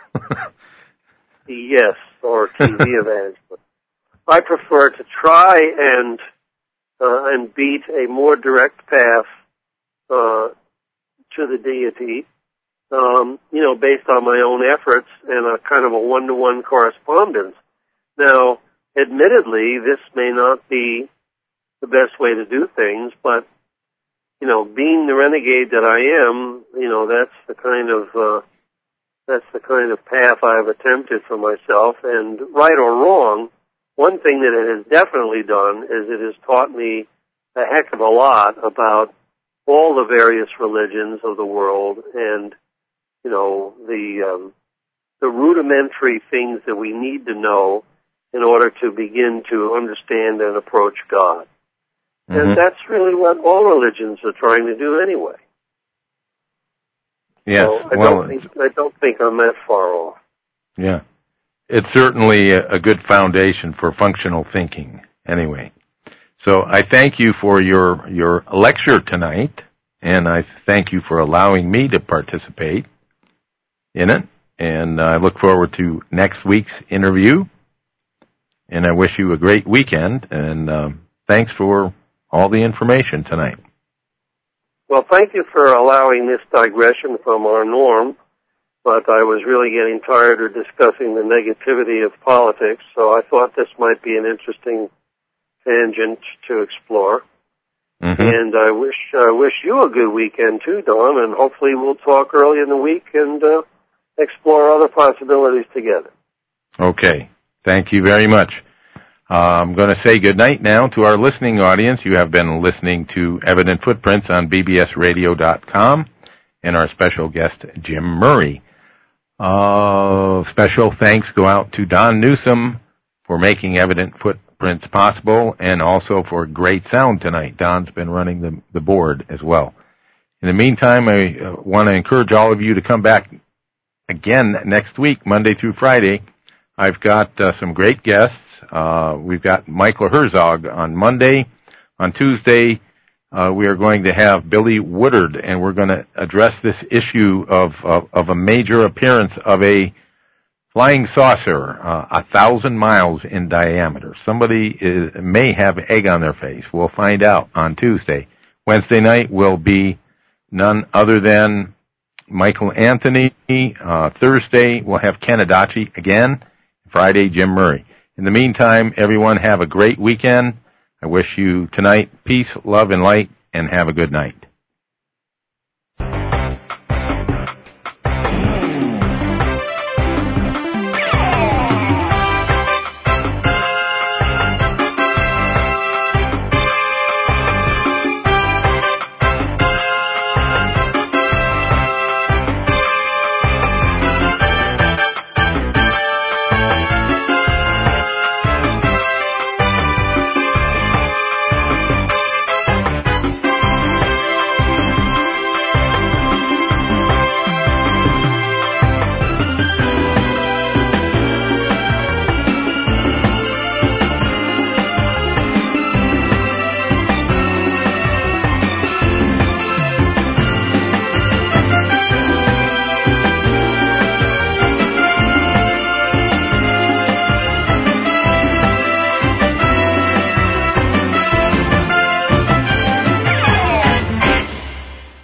Yes, or TV evangelist. I prefer to try and beat a more direct path to the deity, based on my own efforts and a kind of a one-to-one correspondence. Now, admittedly, this may not be the best way to do things, but, being the renegade that I am, that's the kind of path I've attempted for myself. And right or wrong, one thing that it has definitely done is it has taught me a heck of a lot about all the various religions of the world and, the rudimentary things that we need to know in order to begin to understand and approach God. Mm-hmm. And that's really what all religions are trying to do anyway. Yes. So I don't think I'm that far off. Yeah. It's certainly a good foundation for functional thinking anyway. So I thank you for your lecture tonight, and I thank you for allowing me to participate in it. And I look forward to next week's interview. And I wish you a great weekend, and thanks for all the information tonight. Well, thank you for allowing this digression from our norm, but I was really getting tired of discussing the negativity of politics, so I thought this might be an interesting tangent to explore. Mm-hmm. And I wish you a good weekend too, Don, and hopefully we'll talk early in the week and explore other possibilities together. Okay. Thank you very much. I'm going to say goodnight now to our listening audience. You have been listening to Evident Footprints on bbsradio.com and our special guest, Jim Murray. Special thanks go out to Don Newsom for making Evident Footprints possible and also for great sound tonight. Don's been running the board as well. In the meantime, I want to encourage all of you to come back again next week, Monday through Friday. I've got some great guests. We've got Michael Herzog on Monday. On Tuesday, we are going to have Billy Woodard, and we're going to address this issue of a major appearance of a flying saucer, 1,000 miles in diameter. Somebody may have egg on their face. We'll find out on Tuesday. Wednesday night will be none other than Michael Anthony. Thursday, we'll have Ken Adachi again. Friday, Jim Murray. In the meantime, everyone have a great weekend. I wish you tonight peace, love, and light, and have a good night.